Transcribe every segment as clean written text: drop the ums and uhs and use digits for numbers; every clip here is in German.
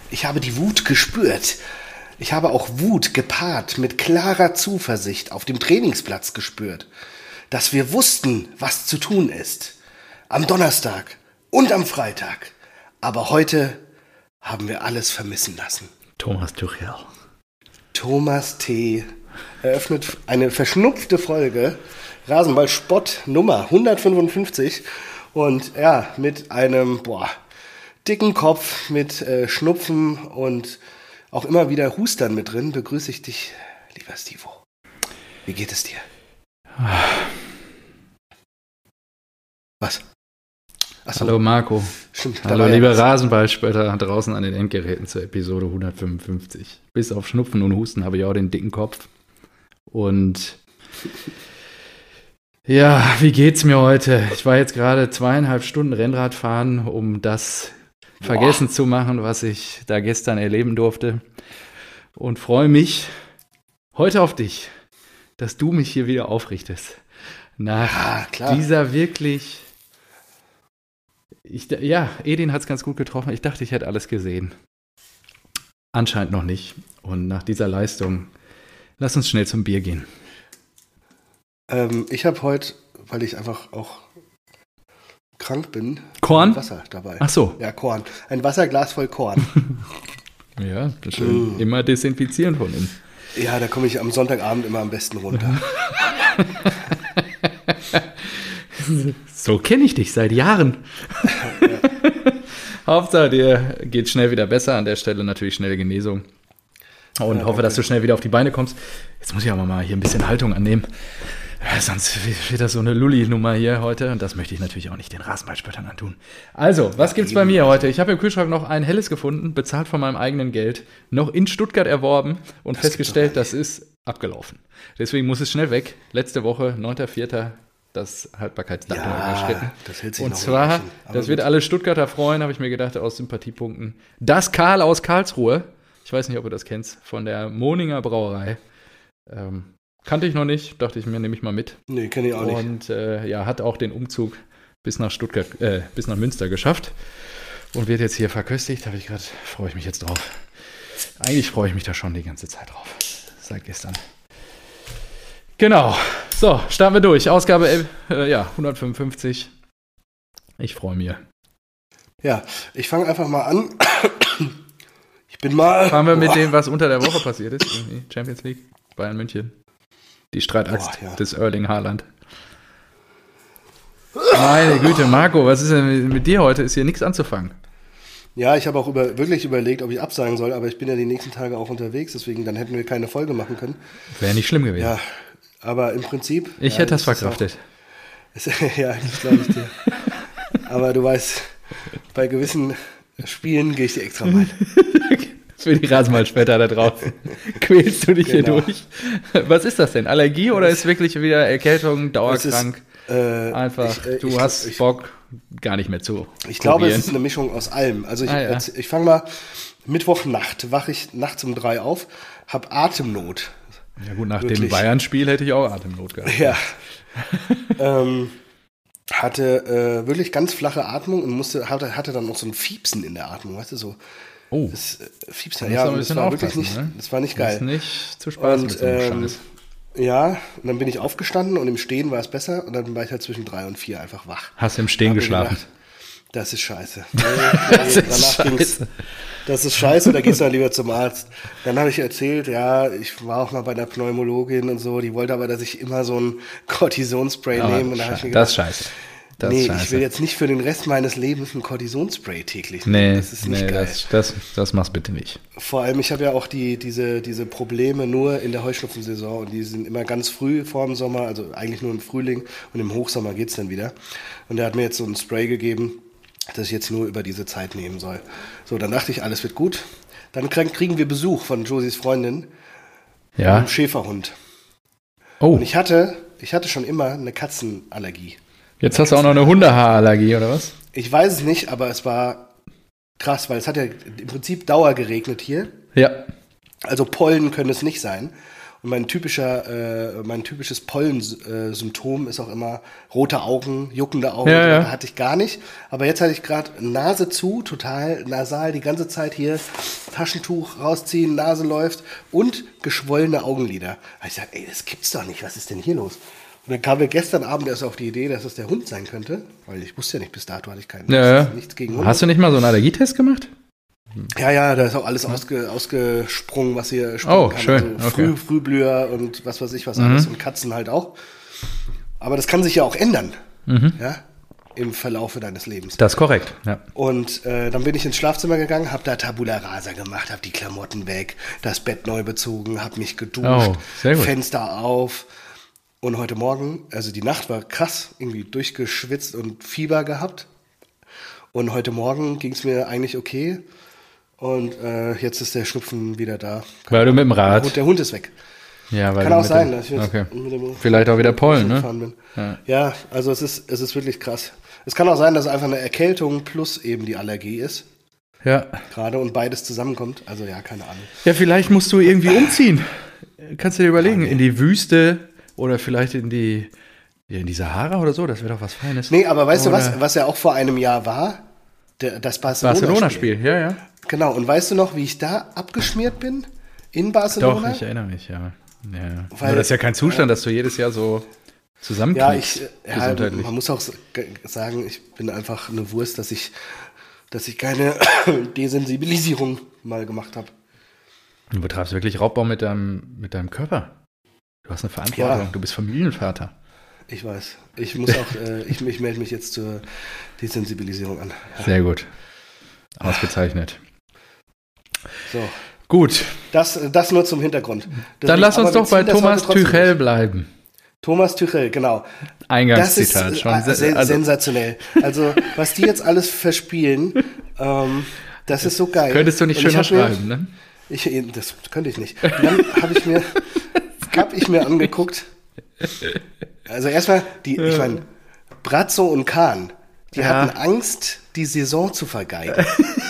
Ich habe die Wut gespürt. Ich habe auch Wut gepaart mit klarer Zuversicht auf dem Trainingsplatz gespürt, dass wir wussten, was zu tun ist. Am Donnerstag und am Freitag. Aber heute haben wir alles vermissen lassen. Thomas Tuchel. Thomas T. eröffnet eine verschnupfte Folge. Rasenball-Spott Nummer 155. Und ja, mit einem dicken Kopf, mit Schnupfen und auch immer wieder Hustern mit drin, begrüße ich dich, lieber Stivo. Wie geht es dir? Was? Achso. Hallo Marco. Stimmt. Hallo liebe Rasenballspötter draußen an den Endgeräten zur Episode 155. Bis auf Schnupfen und Husten habe ich auch den dicken Kopf. Und ja, wie geht's mir heute? Ich war jetzt gerade 2,5 Stunden Rennrad fahren, um das vergessen zu machen, was ich da gestern erleben durfte. Und freue mich heute auf dich, dass du mich hier wieder aufrichtest. Nach dieser wirklich... Edin hat es ganz gut getroffen. Ich dachte, ich hätte alles gesehen. Anscheinend noch nicht. Und nach dieser Leistung, lass uns schnell zum Bier gehen. Ich habe heute, weil ich einfach auch krank bin, Korn? Wasser dabei. Ach so. Ja, Korn. Ein Wasserglas voll Korn. Ja, schön. Immer desinfizieren von innen. Ja, da komme ich am Sonntagabend immer am besten runter. So kenne ich dich seit Jahren. Ja. Hauptsache, dir geht schnell wieder besser. An der Stelle natürlich schnelle Genesung. Und hoffe, dass du schnell wieder auf die Beine kommst. Jetzt muss ich aber mal hier ein bisschen Haltung annehmen. Sonst wird das so eine Lulli-Nummer hier heute. Und das möchte ich natürlich auch nicht den Rasenballspöttern antun. Also, was gibt's bei mir heute? Ich habe im Kühlschrank noch ein helles gefunden, bezahlt von meinem eigenen Geld, noch in Stuttgart erworben und festgestellt, das ist abgelaufen. Deswegen muss es schnell weg. Letzte Woche, 9.4., das Haltbarkeitsdatum überschritten. Das hält sich und noch zwar, das wird alle Stuttgarter freuen, habe ich mir gedacht, aus Sympathiepunkten. Das Karl aus Karlsruhe, ich weiß nicht, ob du das kennst, von der Moninger Brauerei. Kannte ich noch nicht, dachte ich mir, nehme ich mal mit. Nee, kenne ich auch nicht. Und hat auch den Umzug bis nach Münster geschafft und wird jetzt hier verköstigt. Freue ich mich jetzt drauf. Eigentlich freue ich mich da schon die ganze Zeit drauf. Seit gestern. Genau. So, starten wir durch. Ausgabe 155. Ich freue mich. Ja, ich fange einfach mal an. Fangen wir mit dem, was unter der Woche passiert ist. Irgendwie Champions League, Bayern München. Die Streitaxt des Erling Haaland. Meine Güte, Marco, was ist denn mit dir heute? Ist hier nichts anzufangen. Ja, ich habe auch wirklich überlegt, ob ich absagen soll, aber ich bin ja die nächsten Tage auch unterwegs, deswegen dann hätten wir keine Folge machen können. Wäre nicht schlimm gewesen. Ja, aber im Prinzip... Ich hätte das verkraftet. Ja, das glaube ich dir. Aber du weißt, bei gewissen Spielen gehe ich dir extra mal. Für die Rasenballspötter da draußen. Quälst du dich hier durch? Was ist das denn? Allergie oder ist wirklich wieder Erkältung, dauerkrank? Du hast Bock, gar nicht mehr zu Ich glaube, es ist eine Mischung aus allem. Also ich fange mal, Mittwochnacht, wache ich nachts um 3 auf, habe Atemnot. Ja gut, nach dem Bayern-Spiel hätte ich auch Atemnot gehabt. Ja. Hatte wirklich ganz flache Atmung und hatte dann noch so ein Fiepsen in der Atmung, weißt du, so. Oh, das Fiepsen, ja, das war wirklich nicht, ne? Das war nicht geil. Das ist nicht zu spaßen mit so einem Scheiß. Ja, und dann bin ich aufgestanden und im Stehen war es besser und dann war ich halt zwischen 3 und 4 einfach wach. Hast du im Stehen geschlafen? Gedacht, das ist scheiße. Das ist scheiße, da gehst du dann lieber zum Arzt. Dann habe ich erzählt, ja, ich war auch mal bei einer Pneumologin und so, die wollte aber, dass ich immer so ein Cortisonspray nehme. Und da ich mir gedacht, das ist scheiße. Ich will jetzt nicht für den Rest meines Lebens ein Cortisonspray täglich nehmen. Das ist nicht geil. Das machst bitte nicht. Vor allem, ich habe ja auch diese Probleme nur in der Heuschnupfensaison und die sind immer ganz früh vor dem Sommer, also eigentlich nur im Frühling und im Hochsommer geht's dann wieder. Und der hat mir jetzt so ein Spray gegeben, das ich jetzt nur über diese Zeit nehmen soll. So, dann dachte ich, alles wird gut. Dann kriegen wir Besuch von Josies Freundin, einem Schäferhund. Oh. Und ich hatte schon immer eine Katzenallergie. Jetzt hast du auch noch eine Hundehaarallergie, oder was? Ich weiß es nicht, aber es war krass, weil es hat ja im Prinzip Dauer geregnet hier. Ja. Also Pollen können es nicht sein. Und mein typisches Pollensymptom ist auch immer rote Augen, juckende Augen. Ja. Da hatte ich gar nicht. Aber jetzt hatte ich gerade Nase zu, total nasal, die ganze Zeit hier Taschentuch rausziehen, Nase läuft und geschwollene Augenlider. Da ich sage, ey, das gibt's doch nicht. Was ist denn hier los? Und dann kamen wir gestern Abend erst auf die Idee, dass es der Hund sein könnte. Weil ich wusste ja nicht, bis dato hatte ich nichts gegen Hunde. Hast du nicht mal so einen Allergietest gemacht? Ja, da ist auch alles ausgesprungen, was hier springen kann. Schön. Also Okay. Frühblüher und was weiß ich was alles und Katzen halt auch. Aber das kann sich ja auch ändern, ja, im Verlaufe deines Lebens. Das ist korrekt, ja. Und dann bin ich ins Schlafzimmer gegangen, habe da Tabula Rasa gemacht, habe die Klamotten weg, das Bett neu bezogen, habe mich geduscht, sehr gut. Fenster auf. Und heute Morgen, also die Nacht war krass, irgendwie durchgeschwitzt und Fieber gehabt. Und heute Morgen ging es mir eigentlich okay. Und jetzt ist der Schnupfen wieder da. Weil du mit dem Rad. Und der Hund ist weg. Ja, weil Kann du auch mit sein, dem, dass ich jetzt okay. mit dem Vielleicht auch wieder Pollen, ne? gefahren bin. Ja, also es ist wirklich krass. Es kann auch sein, dass es einfach eine Erkältung plus eben die Allergie ist. Ja. Gerade und beides zusammenkommt. Also ja, keine Ahnung. Ja, vielleicht musst du irgendwie umziehen. Kannst du dir überlegen, in die Wüste oder vielleicht in die Sahara oder so, das wäre doch was Feines. Nee, aber weißt du was ja auch vor einem Jahr war? Das Barcelona-Spiel, ja. Genau, und weißt du noch, wie ich da abgeschmiert bin? In Barcelona? Doch, ich erinnere mich, ja. Weil, aber das ist ja kein Zustand, dass du jedes Jahr so zusammenkriegst. Gesundheitlich. Man muss auch sagen, ich bin einfach eine Wurst, dass ich keine Desensibilisierung mal gemacht habe. Du betreibst wirklich Raubbau mit deinem Körper. Du hast eine Verantwortung, du bist Familienvater. Ich weiß. Ich muss auch, ich melde mich jetzt zur Desensibilisierung an. Ja. Sehr gut. Ausgezeichnet. So. Gut. Das nur zum Hintergrund. Dann lass uns doch bei Thomas Tuchel bleiben. Thomas Tuchel, genau. Eingangszitat das ist schon. Sensationell. Also, was die jetzt alles verspielen, das ist so geil. Könntest du nicht schöner schreiben, ne? Das könnte ich nicht. Und dann habe ich mir angeguckt. Also erstmal, ich meine, Brazzo und Kahn, die hatten Angst, die Saison zu vergeigen.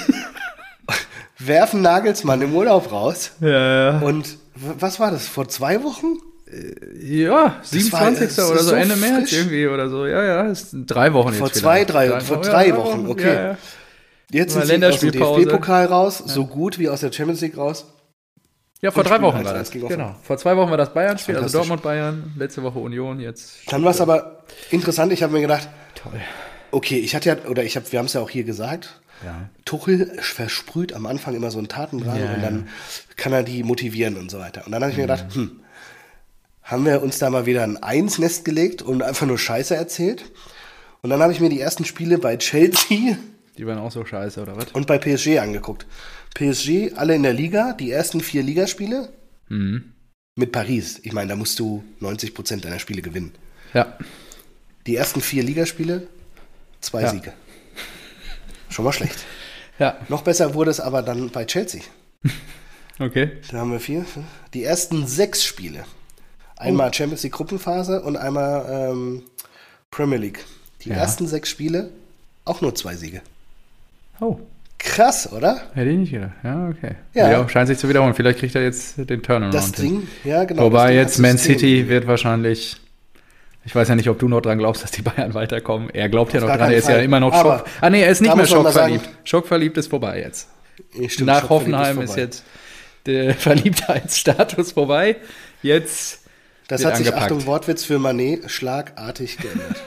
Werfen Nagelsmann im Urlaub raus. Ja. Und was war das, vor 2 Wochen? Ja, 27. oder so, Ende März irgendwie oder so. Ja, ist 3 Wochen jetzt. Vor 3 Wochen, okay. Ja. Jetzt sind sie aus dem DFB-Pokal raus, so gut wie aus der Champions League raus. Ja, vor 3 Wochen war das. Genau. Vor 2 Wochen war das Bayern-Spiel, also Dortmund-Bayern, letzte Woche Union, jetzt. Dann war es aber interessant, ich habe mir gedacht, toll. Okay, wir haben es ja auch hier gesagt, Tuchel versprüht am Anfang immer so einen Tatendrang und dann kann er die motivieren und so weiter. Und dann habe ich mir gedacht, haben wir uns da mal wieder ein Einsnest gelegt und einfach nur Scheiße erzählt? Und dann habe ich mir die ersten Spiele bei Chelsea die waren auch so scheiße, oder was? Und bei PSG angeguckt. PSG, alle in der Liga, die ersten 4 Ligaspiele mit Paris. Ich meine, da musst du 90% deiner Spiele gewinnen. Ja. Die ersten 4 Ligaspiele, 2 Siege. Schon mal schlecht. Ja. Noch besser wurde es aber dann bei Chelsea. Okay. Da haben wir 4. Die ersten 6 Spiele. Einmal Champions League Gruppenphase und einmal Premier League. Die ersten 6 Spiele, auch nur 2 Siege. Oh. Krass, oder? Hätte ich nicht gedacht. Ja, okay. Ja. Scheint sich zu wiederholen. Vielleicht kriegt er jetzt den Turnaround. Das Ding, ja genau. Wobei jetzt Man City wird wahrscheinlich, ich weiß ja nicht, ob du noch dran glaubst, dass die Bayern weiterkommen. Er glaubt ja noch dran, er ist ja immer noch Schock. Er ist nicht mehr schockverliebt. Schockverliebt ist vorbei jetzt. Stimmt, nach Hoffenheim ist jetzt der Verliebtheitsstatus vorbei. Jetzt das hat sich, Achtung, Wortwitz für Mané, schlagartig geändert.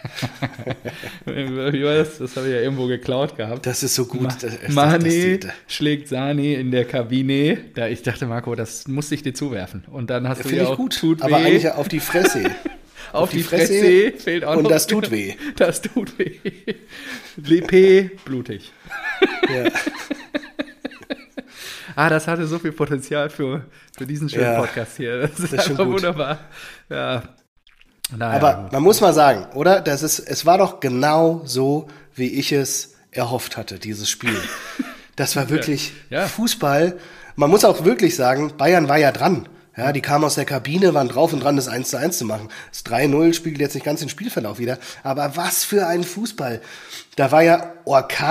Wie war das? Das habe ich ja irgendwo geklaut gehabt. Das ist so gut. Mané schlägt Sané in der Kabine. Ich dachte, Marco, das musste ich dir zuwerfen. Und dann hast du ja auch gut, tut aber weh. eigentlich auf die Fresse. auf die Fresse fehlt auch und noch. Das tut weh. Das tut weh. LP, blutig. Ja. Das hatte so viel Potenzial für diesen schönen Podcast hier. Das ist einfach wunderbar. Ja. Naja, aber man muss mal sagen, oder? Es war doch genau so, wie ich es erhofft hatte, dieses Spiel. Das war wirklich Fußball. Man muss auch wirklich sagen, Bayern war ja dran. Ja, die kamen aus der Kabine, waren drauf und dran, das 1:1 zu machen. Das 3:0 spiegelt jetzt nicht ganz den Spielverlauf wieder. Aber was für ein Fußball. Da war ja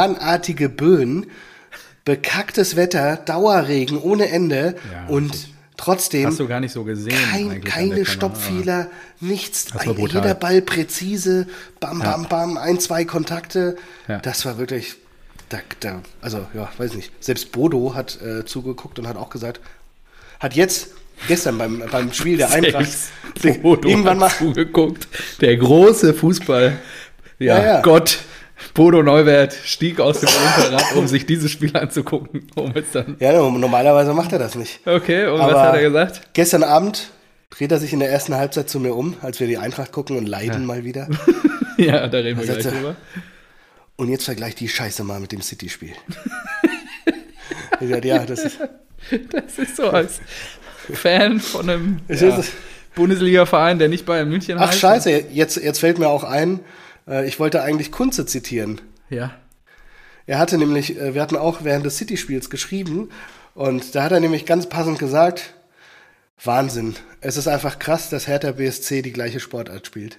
orkanartige Böen, bekacktes Wetter, Dauerregen ohne Ende und Trotzdem Hast du gar nicht so gesehen. keine Stoppfehler, nichts. Das war brutal. Jeder Ball präzise, bam, Ja. bam, bam, 1-2 Kontakte. Ja. Das war wirklich, also ja, weiß nicht. Selbst Bodo hat zugeguckt und hat auch gesagt, hat jetzt gestern beim Spiel der Eintracht Bodo irgendwann mal hat zugeguckt. Der große Fußball. Ja. Gott. Bodo Neuwert stieg aus dem Olympia herab, um sich dieses Spiel anzugucken. Ja, normalerweise macht er das nicht. Okay, und Aber was hat er gesagt? Gestern Abend dreht er sich in der ersten Halbzeit zu mir um, als wir die Eintracht gucken und leiden mal wieder. Ja, da reden wir sagt gleich er, drüber. Und jetzt vergleich die Scheiße mal mit dem City-Spiel. Ich sagte, ja, das ist... Das ist so als Fan von einem Ist Bundesliga-Verein, der nicht Bayern München Ach heißt. scheiße, jetzt fällt mir auch ein, ich wollte eigentlich Kunze zitieren. Ja. Er hatte nämlich, wir hatten auch während des City-Spiels geschrieben und da hat er nämlich ganz passend gesagt, Wahnsinn, es ist einfach krass, dass Hertha BSC die gleiche Sportart spielt.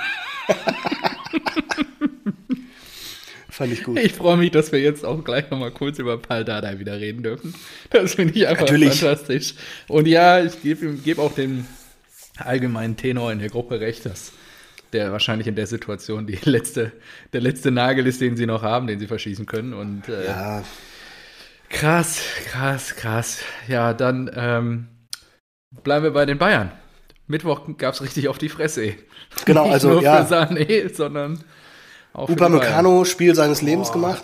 Fand ich gut. Ich freue mich, dass wir jetzt auch gleich nochmal kurz über Pal Dardai wieder reden dürfen. Das finde ich einfach Natürlich. fantastisch. Und ja, ich gebe auch dem allgemeinen Tenor in der Gruppe recht, dass der wahrscheinlich in der Situation der letzte Nagel ist, den sie noch haben, den sie verschießen können. Und Ja, krass. Ja, dann bleiben wir bei den Bayern. Mittwoch gab es richtig auf die Fresse. genau, Nicht also nur ja, für Sané, sondern auch für die Bayern. Upamecano, Spiel seines Lebens gemacht.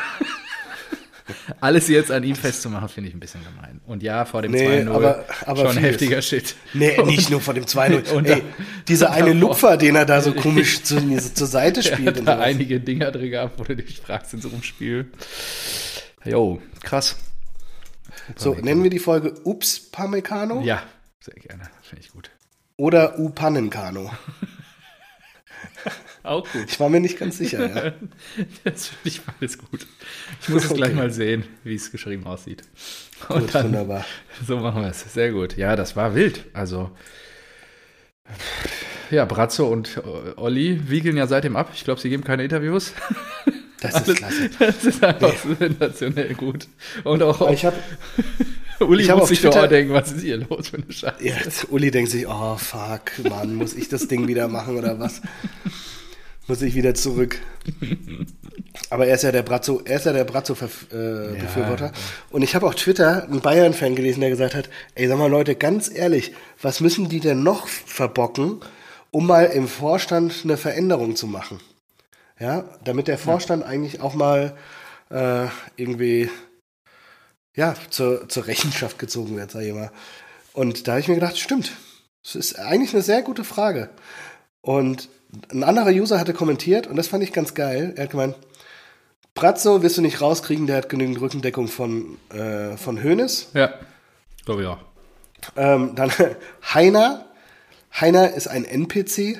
Alles jetzt an ihm festzumachen, finde ich ein bisschen gemein. Und ja, vor dem Nee, 2-0 aber schon vieles. heftiger Shit. Nee, nicht nur vor dem 2-0. Und Ey, dieser eine davor. Lupfer, den er da so komisch zur Seite Er spielt. hat Und da sowas. einige Dinger drin gehabt, wo du dich fragst in so einem Spiel. Jo, krass. So, nennen wir die Folge Ups Pamecano Ja, sehr gerne. Finde ich gut. oder Upanenkano? Auch gut. Ich war mir nicht ganz sicher, ja. Das finde ich alles gut. Ich muss es Okay. gleich mal sehen, wie es geschrieben aussieht. Und Gut, dann, wunderbar. so machen wir es. Sehr gut. Ja, das war wild. Also, ja, Brazzo und Olli wiegeln ja seitdem ab. Ich glaube, sie geben keine Interviews. Das ist klasse. Das ist einfach sensationell gut. Und auch Ich hab Uli hab muss auf sich doch Twitter- auch denken, was ist hier los für eine Scheiße. jetzt, Uli denkt sich, oh fuck, Mann, muss ich das Ding wieder machen oder was? Muss ich wieder zurück? Aber er ist ja der Brazzo-Befürworter. Und ich habe auf Twitter einen Bayern-Fan gelesen, der gesagt hat, ey, sag mal Leute, ganz ehrlich, was müssen die denn noch verbocken, um mal im Vorstand eine Veränderung zu machen? Ja, damit der Vorstand eigentlich auch mal irgendwie zur Rechenschaft gezogen wird, sag ich mal. Und da habe ich mir gedacht, stimmt, das ist eigentlich eine sehr gute Frage. Und ein anderer User hatte kommentiert, und das fand ich ganz geil, er hat gemeint, Brazzo wirst du nicht rauskriegen, der hat genügend Rückendeckung von Hoeneß. Ja, glaube ich auch. Dann Heiner ist ein NPC.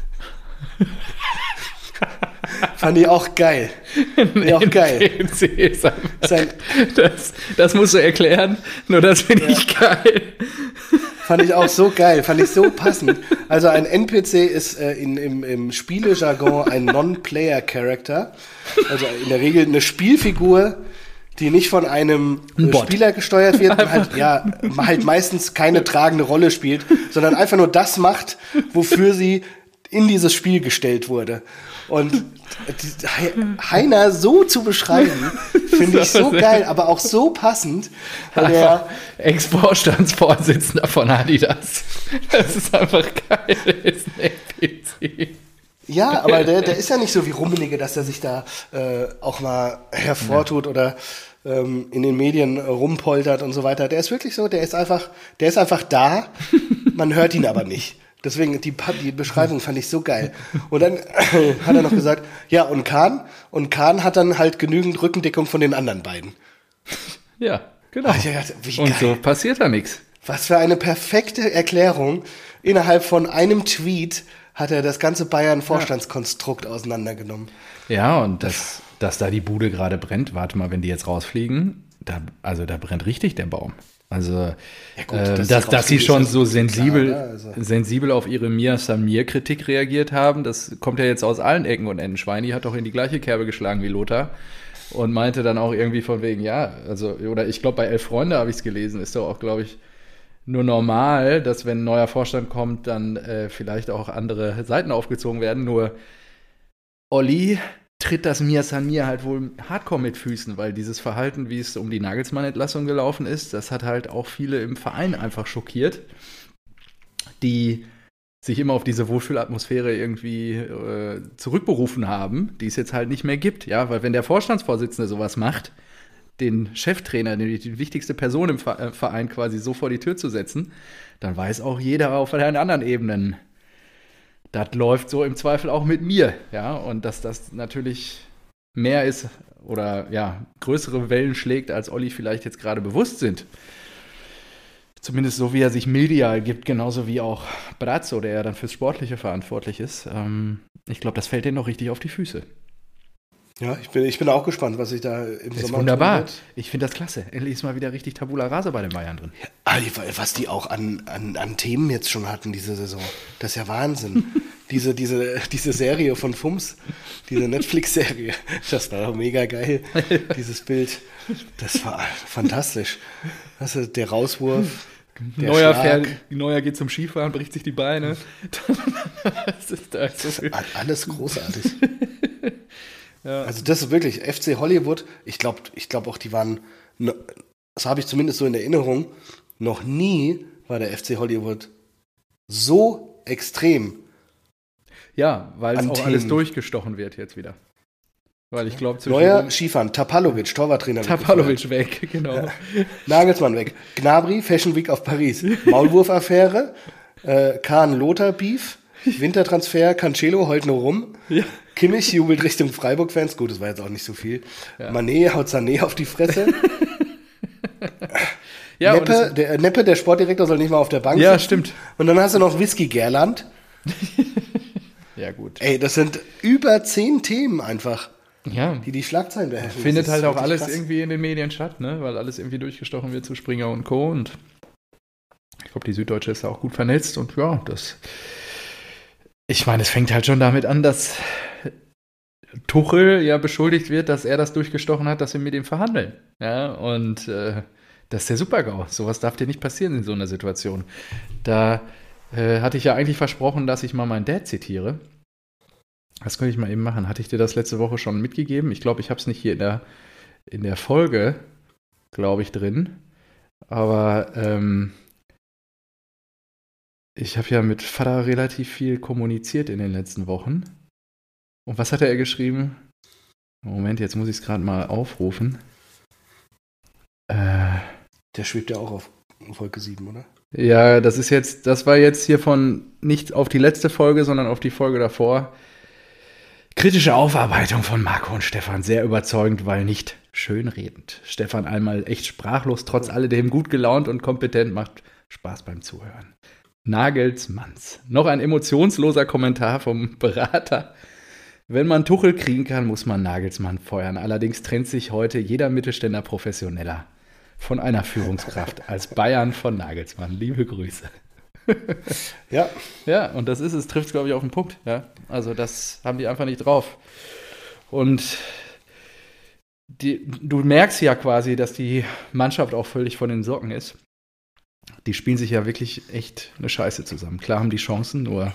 Fand ich auch geil. NPC ist einfach, Sein, das musst du erklären, nur das finde ich geil. fand ich auch so geil, fand ich so passend. Also ein NPC ist im Spielejargon ein Non-Player-Character. Also in der Regel eine Spielfigur, die nicht von einem Bot. Spieler gesteuert wird, halt meistens keine tragende Rolle spielt, sondern einfach nur das macht, wofür sie in dieses Spiel gestellt wurde. Und Heiner so zu beschreiben, finde ich so geil, aber auch so passend. Weil Einfach Ex-Vorstandsvorsitzender von Adidas. Das ist einfach geil. Der ist ein NPC. ja, aber der ist ja nicht so wie Rummenigge, dass er sich da auch mal hervortut oder in den Medien rumpoltert und so weiter. Der ist wirklich so, der ist einfach da, man hört ihn aber nicht. Deswegen, die Beschreibung fand ich so geil. Und dann hat er noch gesagt, ja, und Kahn hat dann halt genügend Rückendeckung von den anderen beiden. Ja, genau. Ach, ja, wie Und geil. so passiert da nichts. Was für eine perfekte Erklärung. Innerhalb von einem Tweet hat er das ganze Bayern-Vorstandskonstrukt auseinandergenommen. Ja, und dass da die Bude gerade brennt, warte mal, wenn die jetzt rausfliegen, da brennt richtig der Baum. Also, gut, dass sie schon so klar, sensibel, ne? Also. sensibel auf ihre Mia Samir-Kritik reagiert haben, das kommt ja jetzt aus allen Ecken und Enden. Schweini hat doch in die gleiche Kerbe geschlagen wie Lothar und meinte dann auch irgendwie von wegen, ja, also, oder ich glaube, bei 11 Freunde habe ich es gelesen, ist doch auch, glaube ich, nur normal, dass wenn ein neuer Vorstand kommt, dann vielleicht auch andere Seiten aufgezogen werden. Nur Olli tritt das Mir San Mir halt wohl hardcore mit Füßen, weil dieses Verhalten, wie es um die Nagelsmann-Entlassung gelaufen ist, das hat halt auch viele im Verein einfach schockiert, die sich immer auf diese Wohlfühlatmosphäre irgendwie zurückberufen haben, die es jetzt halt nicht mehr gibt. Ja, weil wenn der Vorstandsvorsitzende sowas macht, den Cheftrainer, die wichtigste Person im Verein quasi so vor die Tür zu setzen, dann weiß auch jeder auf den anderen Ebenen, das läuft so im Zweifel auch mit mir. Ja, und dass das natürlich mehr ist oder ja, größere Wellen schlägt, als Olli vielleicht jetzt gerade bewusst sind. Zumindest so, wie er sich medial gibt, genauso wie auch Brazzo, der ja dann fürs Sportliche verantwortlich ist. Ich glaube, das fällt denen noch richtig auf die Füße. Ja, ich bin auch gespannt, was sich da im Das ist Sommer wunderbar. tun wird. Ich finde das klasse. Endlich ist mal wieder richtig Tabula Rasa bei den Bayern drin. Was die auch an Themen jetzt schon hatten diese Saison, das ist ja Wahnsinn. diese Serie von Fums, diese Netflix-Serie, das war doch mega geil, dieses Bild. Das war fantastisch. Also der Rauswurf, der Schlag. Neuer geht zum Skifahren, bricht sich die Beine. Das ist da so viel. Alles großartig. Ja. Also das ist wirklich, FC Hollywood, ich glaube auch, die waren, das habe ich zumindest so in Erinnerung, noch nie war der FC Hollywood so extrem. Ja, weil es auch Themen. alles durchgestochen wird jetzt wieder. Weil ich glaube, Neuer Skifahren, Tapalovic, Torwarttrainer. Tapalovic weg, genau. Ja. Nagelsmann weg. Gnabry, Fashion Week auf Paris. Maulwurf-Affäre, Kahn-Lothar-Beef, Wintertransfer, Cancelo heult nur rum. Ja. Kimmich jubelt Richtung Freiburg-Fans. Gut, das war jetzt auch nicht so viel. Ja. Mané haut Sané auf die Fresse. Ja, Neppe, der Sportdirektor, soll nicht mal auf der Bank sitzen. Ja, stimmt. Und dann hast du noch Whisky Gerland. Ja, gut. Ey, das sind über 10 Themen einfach, ja, die Schlagzeilen beherrschen. Findet halt auch alles krass. Irgendwie in den Medien statt, ne? Weil alles irgendwie durchgestochen wird zu Springer und Co. Und ich glaube, die Süddeutsche ist da auch gut vernetzt. Und ja, ich meine, es fängt halt schon damit an, dass Tuchel ja beschuldigt wird, dass er das durchgestochen hat, dass wir mit ihm verhandeln. Ja, und das ist der Super-GAU. Sowas darf dir nicht passieren in so einer Situation. Da hatte ich ja eigentlich versprochen, dass ich mal meinen Dad zitiere. Das könnte ich mal eben machen. Hatte ich dir das letzte Woche schon mitgegeben? Ich glaube, ich habe es nicht hier in der Folge, glaube ich, drin. Aber ich habe ja mit Vater relativ viel kommuniziert in den letzten Wochen. Und was hat er geschrieben? Moment, jetzt muss ich es gerade mal aufrufen. Der schwebt ja auch auf Folge 7, oder? Ja, das war jetzt hier von nicht auf die letzte Folge, sondern auf die Folge davor. Kritische Aufarbeitung von Marco und Stefan. Sehr überzeugend, weil nicht schönredend. Stefan einmal echt sprachlos, trotz alledem gut gelaunt und kompetent, macht Spaß beim Zuhören. Nagelsmanns. Noch ein emotionsloser Kommentar vom Berater. Wenn man Tuchel kriegen kann, muss man Nagelsmann feuern. Allerdings trennt sich heute jeder Mittelständler professioneller von einer Führungskraft als Bayern von Nagelsmann. Liebe Grüße. Ja. Ja, und das trifft es, glaube ich, auf den Punkt. Ja? Also das haben die einfach nicht drauf. Und du merkst ja quasi, dass die Mannschaft auch völlig von den Socken ist. Die spielen sich ja wirklich echt eine Scheiße zusammen. Klar haben die Chancen, nur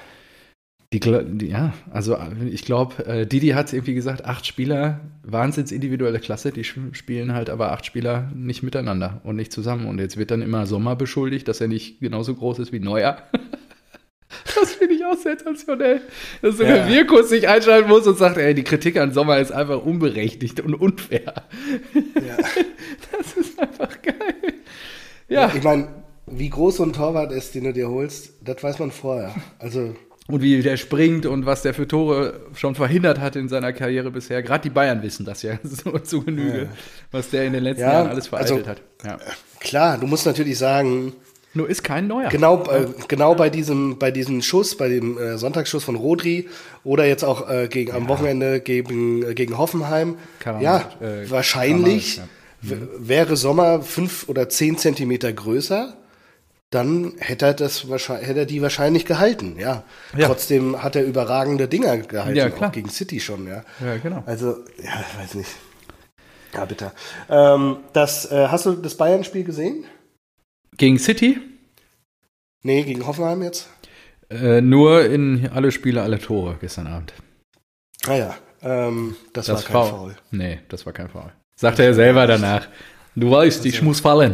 ich glaube, Didi hat es irgendwie gesagt, 8 Spieler, wahnsinns individuelle Klasse, die spielen halt aber 8 Spieler nicht miteinander und nicht zusammen. Und jetzt wird dann immer Sommer beschuldigt, dass er nicht genauso groß ist wie Neuer. Das finde ich auch sensationell. Dass sogar Wirkus sich einschalten muss und sagt, ey, die Kritik an Sommer ist einfach unberechtigt und unfair. Ja. Das ist einfach geil. Ja. Ich meine, wie groß so ein Torwart ist, den du dir holst, das weiß man vorher. Also und wie der springt und was der für Tore schon verhindert hat in seiner Karriere bisher. Gerade die Bayern wissen das ja so zu Genüge, was der in den letzten Jahren alles vereitelt hat. Ja. Klar, du musst natürlich sagen, nur ist kein Neuer. Genau bei diesem Schuss, bei dem Sonntagsschuss von Rodri oder jetzt auch am Wochenende gegen Hoffenheim. Wahrscheinlich wäre Sommer 5 oder 10 Zentimeter größer. Dann hätte er die wahrscheinlich gehalten, ja. Trotzdem hat er überragende Dinger gehalten, auch gegen City schon, ja. Ja, genau. Also, ja, ich weiß nicht. Ja, bitter. Hast du das Bayern-Spiel gesehen? Gegen City? Nee, gegen Hoffenheim jetzt? Nur in alle Spiele, alle Tore gestern Abend. Ah ja, das war kein Foul. Nee, das war kein Foul. Sagte er selber danach. Du weißt, ich muss fallen.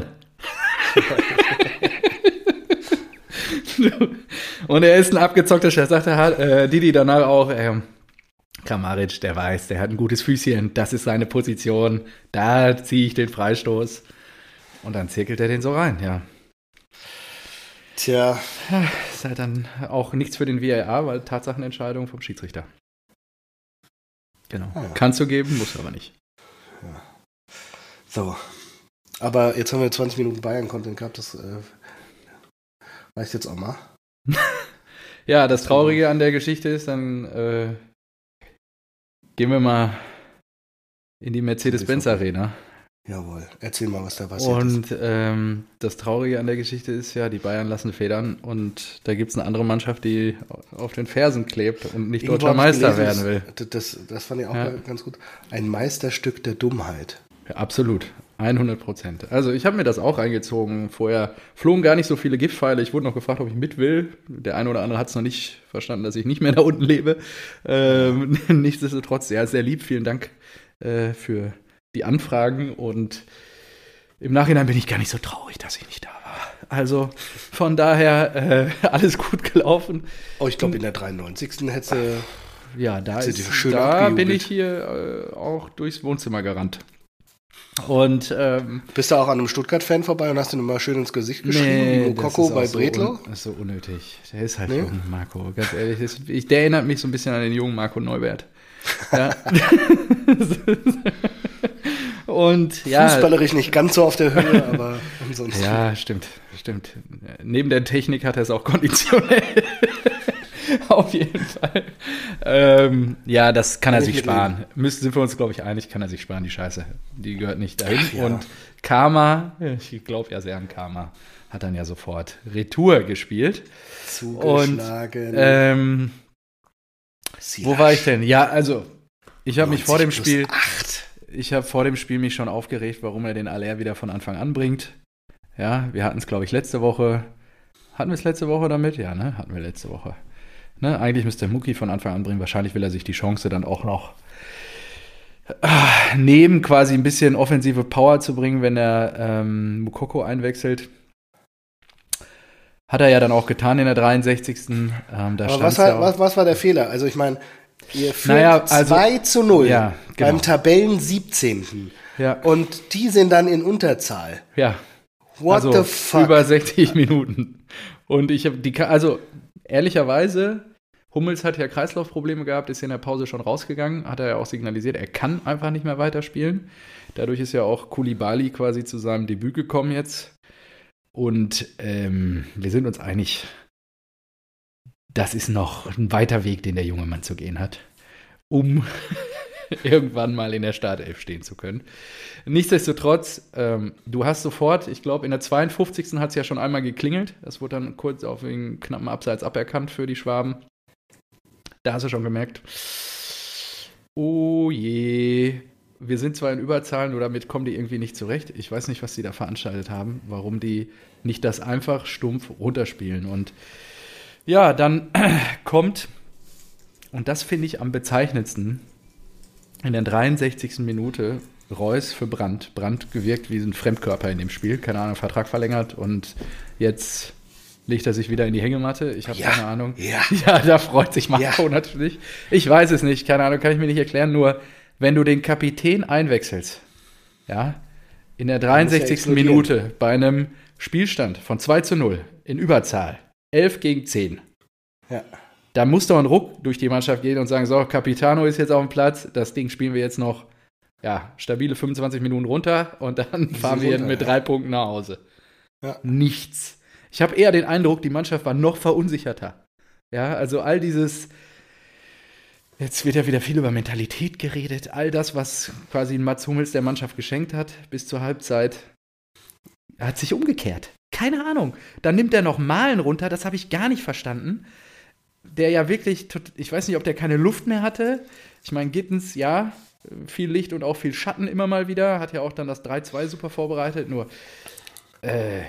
Und er ist ein abgezockter Chef, sagte Didi danach auch, Kramaric, der weiß, der hat ein gutes Füßchen, das ist seine Position, da ziehe ich den Freistoß. Und dann zirkelt er den so rein, ja. Tja. Ist halt dann auch nichts für den VAR, weil Tatsachenentscheidung vom Schiedsrichter. Genau. Ah, ja. Kannst du geben, musst du aber nicht. Ja. So. Aber jetzt haben wir 20 Minuten Bayern-Content gehabt, das reicht jetzt auch mal. Ja, das Traurige an der Geschichte ist, dann gehen wir mal in die Mercedes-Benz-Arena. Jawohl, erzähl mal, was da passiert ist. Und das Traurige an der Geschichte ist ja, die Bayern lassen federn und da gibt es eine andere Mannschaft, die auf den Fersen klebt und nicht deutscher Meister werden will. Das fand ich auch ganz gut. Ein Meisterstück der Dummheit. Ja, absolut, 100%. Also ich habe mir das auch reingezogen. Vorher flogen gar nicht so viele Giftpfeile. Ich wurde noch gefragt, ob ich mit will. Der eine oder andere hat es noch nicht verstanden, dass ich nicht mehr da unten lebe. Nichtsdestotrotz, ja, sehr lieb. Vielen Dank für die Anfragen und im Nachhinein bin ich gar nicht so traurig, dass ich nicht da war. Also von daher alles gut gelaufen. Oh, ich glaube in der 93. hätte ja, da bin ich hier auch durchs Wohnzimmer gerannt. Und bist du auch an einem Stuttgart-Fan vorbei und hast ihn mal schön ins Gesicht geschrieben? Nee, Mokoko bei Bredlo? Das ist so unnötig. Der ist halt jung, Marco. Ganz ehrlich, der erinnert mich so ein bisschen an den jungen Marco Neubert. Ja. Und ja, fußballerisch nicht ganz so auf der Höhe, aber ansonsten. Ja, stimmt. Neben der Technik hat er es auch konditionell. Auf jeden Fall. Ja, das kann er sich sparen. Sind wir uns, glaube ich, einig, kann er sich sparen, die Scheiße. Die gehört nicht dahin. Ach, ja. Und Karma, ich glaube ja sehr an Karma, hat dann ja sofort Retour gespielt. Zugeschlagen. Und wo war ich denn? Ja, also, ich habe mich vor dem Spiel... 8. Ich habe vor dem Spiel mich schon aufgeregt, warum er den Aller wieder von Anfang an bringt. Ja, wir hatten es, glaube ich, letzte Woche. Hatten wir es letzte Woche damit? Ja, ne? Hatten wir letzte Woche. Ne? Eigentlich müsste Mucki von Anfang an bringen. Wahrscheinlich will er sich die Chance dann auch noch nehmen, quasi ein bisschen offensive Power zu bringen, wenn er Moukoko einwechselt. Hat er ja dann auch getan in der 63. Aber was war der Fehler? Also ich meine, ihr führt 2-0 ja, genau. beim Tabellen 17. Ja. Und die sind dann in Unterzahl. Ja. What the fuck? Über 60 Minuten. Und ich habe also ehrlicherweise, Hummels hat ja Kreislaufprobleme gehabt, ist in der Pause schon rausgegangen, hat er ja auch signalisiert, er kann einfach nicht mehr weiterspielen. Dadurch ist ja auch Koulibaly quasi zu seinem Debüt gekommen jetzt. Und wir sind uns einig, das ist noch ein weiter Weg, den der junge Mann zu gehen hat, um irgendwann mal in der Startelf stehen zu können. Nichtsdestotrotz, du hast sofort, ich glaube in der 52. hat es ja schon einmal geklingelt, das wurde dann kurz auf einen knappen Abseits aberkannt für die Schwaben. Da hast du schon gemerkt, oh je, wir sind zwar in Überzahl, nur damit kommen die irgendwie nicht zurecht. Ich weiß nicht, was die da veranstaltet haben, warum die nicht das einfach stumpf runterspielen. Und ja, dann kommt, und das finde ich am bezeichnendsten, in der 63. Minute Reus für Brandt. Brandt gewirkt wie ein Fremdkörper in dem Spiel. Keine Ahnung, Vertrag verlängert und jetzt legt er sich wieder in die Hängematte. Ich habe keine Ahnung. Ja, da freut sich Marco natürlich. Ich weiß es nicht, keine Ahnung, kann ich mir nicht erklären. Nur, wenn du den Kapitän einwechselst, ja, in der 63. Minute bei einem Spielstand von 2-0 in Überzahl, 11-10. Ja. Da muss doch ein Ruck durch die Mannschaft gehen und sagen, so, Capitano ist jetzt auf dem Platz, das Ding spielen wir jetzt noch, stabile 25 Minuten runter und dann fahren wir mit 3 Punkten nach Hause. Ja. Nichts. Ich habe eher den Eindruck, die Mannschaft war noch verunsicherter. Ja, also all dieses, jetzt wird ja wieder viel über Mentalität geredet, all das, was quasi Mats Hummels der Mannschaft geschenkt hat bis zur Halbzeit, hat sich umgekehrt. Keine Ahnung. Dann nimmt er noch Malen runter, das habe ich gar nicht verstanden. Der ja wirklich, ich weiß nicht, ob der keine Luft mehr hatte. Ich meine, Gittens, ja, viel Licht und auch viel Schatten immer mal wieder. Hat ja auch dann das 3-2 super vorbereitet. Nur,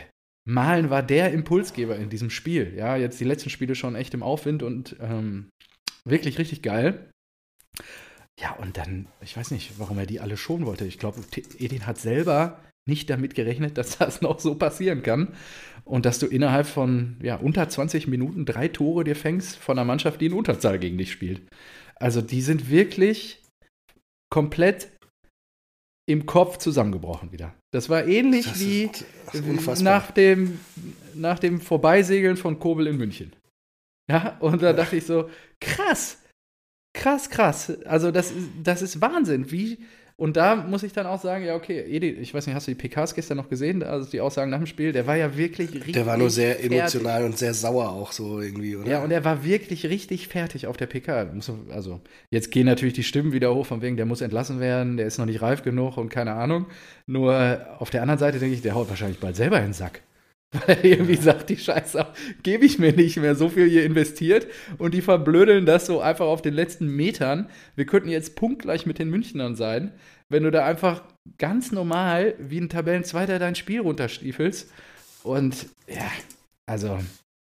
Malen war der Impulsgeber in diesem Spiel. Ja, jetzt die letzten Spiele schon echt im Aufwind und wirklich richtig geil. Ja, und dann, ich weiß nicht, warum er die alle schonen wollte. Ich glaube, Edin hat selber nicht damit gerechnet, dass das noch so passieren kann. Und dass du innerhalb von unter 20 Minuten 3 Tore dir fängst von einer Mannschaft, die in Unterzahl gegen dich spielt. Also die sind wirklich komplett im Kopf zusammengebrochen wieder. Das war ähnlich wie nach dem Vorbeisegeln von Kobel in München. Ja, und da dachte ich so, krass. Also das ist Wahnsinn. Und da muss ich dann auch sagen, ja okay, Edi, ich weiß nicht, hast du die PKs gestern noch gesehen, also die Aussagen nach dem Spiel, der war ja wirklich richtig Der war nur sehr emotional und sehr sauer auch so irgendwie, oder? Ja, und er war wirklich richtig fertig auf der PK. Also jetzt gehen natürlich die Stimmen wieder hoch, von wegen, der muss entlassen werden, der ist noch nicht reif genug und keine Ahnung. Nur auf der anderen Seite denke ich, der haut wahrscheinlich bald selber in den Sack. Weil er irgendwie sagt, die Scheiße gebe ich mir nicht mehr, so viel hier investiert und die verblödeln das so einfach auf den letzten Metern. Wir könnten jetzt punktgleich mit den Münchnern sein, wenn du da einfach ganz normal wie ein Tabellenzweiter dein Spiel runterstiefelst. Und ja, also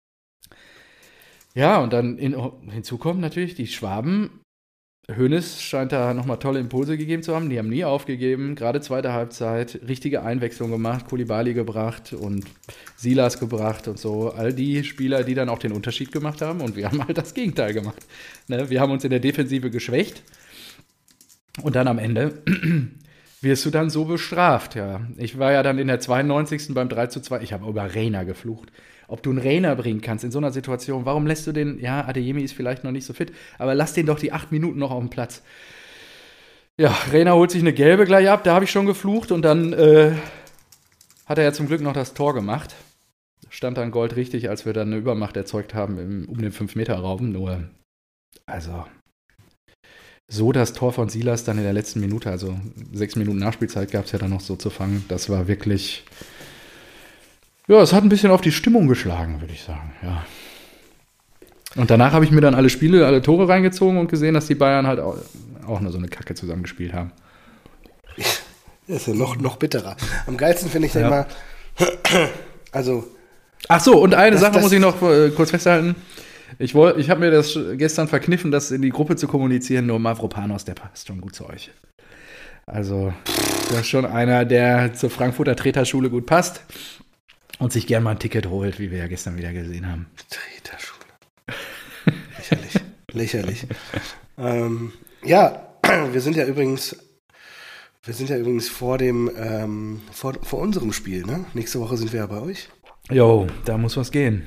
ja, und dann hinzu kommen natürlich die Schwaben. Hoeneß scheint da nochmal tolle Impulse gegeben zu haben. Die haben nie aufgegeben. Gerade zweite Halbzeit. Richtige Einwechslung gemacht. Koulibaly gebracht und Silas gebracht und so. All die Spieler, die dann auch den Unterschied gemacht haben. Und wir haben halt das Gegenteil gemacht. Ne? Wir haben uns in der Defensive geschwächt. Und dann am Ende wirst du dann so bestraft. Ja. Ich war ja dann in der 92. beim 3:2. Ich habe über Reina geflucht. Ob du einen Reina bringen kannst in so einer Situation, warum lässt du den, ja, Adeyemi ist vielleicht noch nicht so fit, aber lass den doch die 8 Minuten noch auf dem Platz. Ja, Reina holt sich eine gelbe gleich ab, da habe ich schon geflucht und dann hat er ja zum Glück noch das Tor gemacht. Stand dann Gold richtig, als wir dann eine Übermacht erzeugt haben um den 5-Meter-Raum. Nur, also, so das Tor von Silas dann in der letzten Minute, also 6 Minuten Nachspielzeit gab es ja dann noch so zu fangen, das war wirklich... Ja, es hat ein bisschen auf die Stimmung geschlagen, würde ich sagen, ja. Und danach habe ich mir dann alle Spiele, alle Tore reingezogen und gesehen, dass die Bayern halt auch nur so eine Kacke zusammengespielt haben. Das ist ja noch bitterer. Am geilsten finde ich dann immer, also... Ach so, und eine Sache muss ich noch kurz festhalten. Ich habe mir das gestern verkniffen, das in die Gruppe zu kommunizieren, nur Mavropanos, der passt schon gut zu euch. Also, das ist schon einer, der zur Frankfurter Treterschule gut passt. Und sich gern mal ein Ticket holt, wie wir ja gestern wieder gesehen haben. Treterschule. Lächerlich. Ja, wir sind ja übrigens vor unserem Spiel, ne? Nächste Woche sind wir ja bei euch. Jo, da muss was gehen.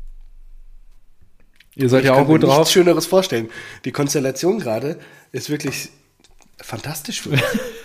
Ihr seid ja auch gut drauf. Ich kann mir nichts Schöneres vorstellen. Die Konstellation gerade ist wirklich fantastisch für uns.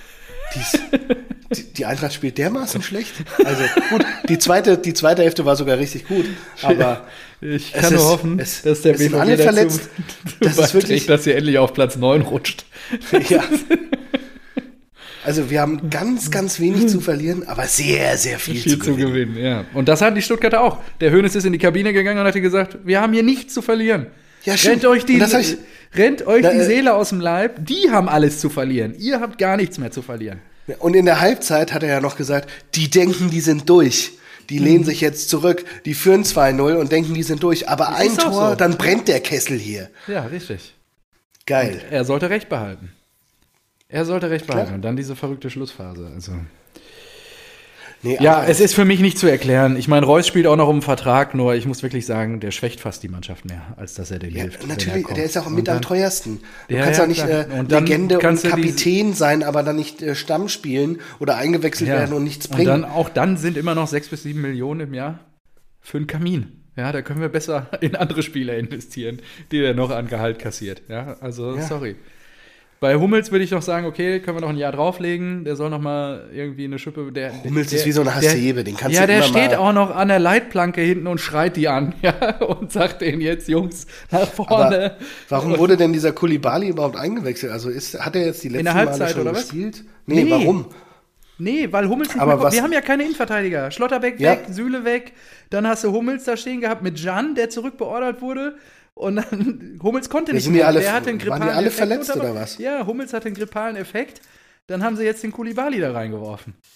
Die Eintracht spielt dermaßen schlecht. Also gut, die zweite Hälfte war sogar richtig gut. Aber ich kann nur hoffen, dass der BVB alle verletzt. Das ist wirklich, dass ihr endlich auf Platz 9 rutscht. Ja. Also wir haben ganz, ganz wenig zu verlieren, aber sehr, sehr viel zu gewinnen. Ja. Und das hatten die Stuttgarter auch. Der Hoeneß ist in die Kabine gegangen und hat gesagt, wir haben hier nichts zu verlieren. Ja, rennt euch die Seele aus dem Leib. Die haben alles zu verlieren. Ihr habt gar nichts mehr zu verlieren. Und in der Halbzeit hat er ja noch gesagt, die denken, die sind durch. Die lehnen sich jetzt zurück. Die führen 2-0 und denken, die sind durch. Aber ein Tor, so. Dann brennt der Kessel hier. Ja, richtig. Geil. Und er sollte Recht behalten. Und dann diese verrückte Schlussphase. Also. Nee, ja, es ist für mich nicht zu erklären. Ich meine, Reus spielt auch noch um einen Vertrag, nur ich muss wirklich sagen, der schwächt fast die Mannschaft mehr, als dass er dir hilft. Natürlich, der ist auch mit am teuersten. Du kannst auch nicht Legende und Kapitän sein, aber dann nicht Stamm spielen oder eingewechselt werden und nichts bringen. Und dann sind immer noch 6 bis 7 Millionen im Jahr für einen Kamin. Ja, da können wir besser in andere Spieler investieren, die er noch an Gehalt kassiert. Ja, also sorry. Bei Hummels würde ich noch sagen, okay, können wir noch ein Jahr drauflegen, der soll noch mal irgendwie eine Schippe... Hummels ist wie so eine Hasebe, den kannst du immer der steht auch noch an der Leitplanke hinten und schreit die an, ja, und sagt denen jetzt, Jungs, nach vorne. Aber warum wurde denn dieser Koulibaly überhaupt eingewechselt? Also hat er jetzt die letzten Male schon gespielt? Nee, warum? Nee, weil Hummels nicht mehr wir haben ja keine Innenverteidiger. Schlotterbeck weg, Süle weg, dann hast du Hummels da stehen gehabt mit Can, der zurückbeordert wurde. Und dann, Hummels konnte nicht mehr. Der hatte einen grippalen Effekt. Waren die alle verletzt oder was? Ja, Hummels hatte einen grippalen Effekt. Dann haben sie jetzt den Koulibaly da reingeworfen.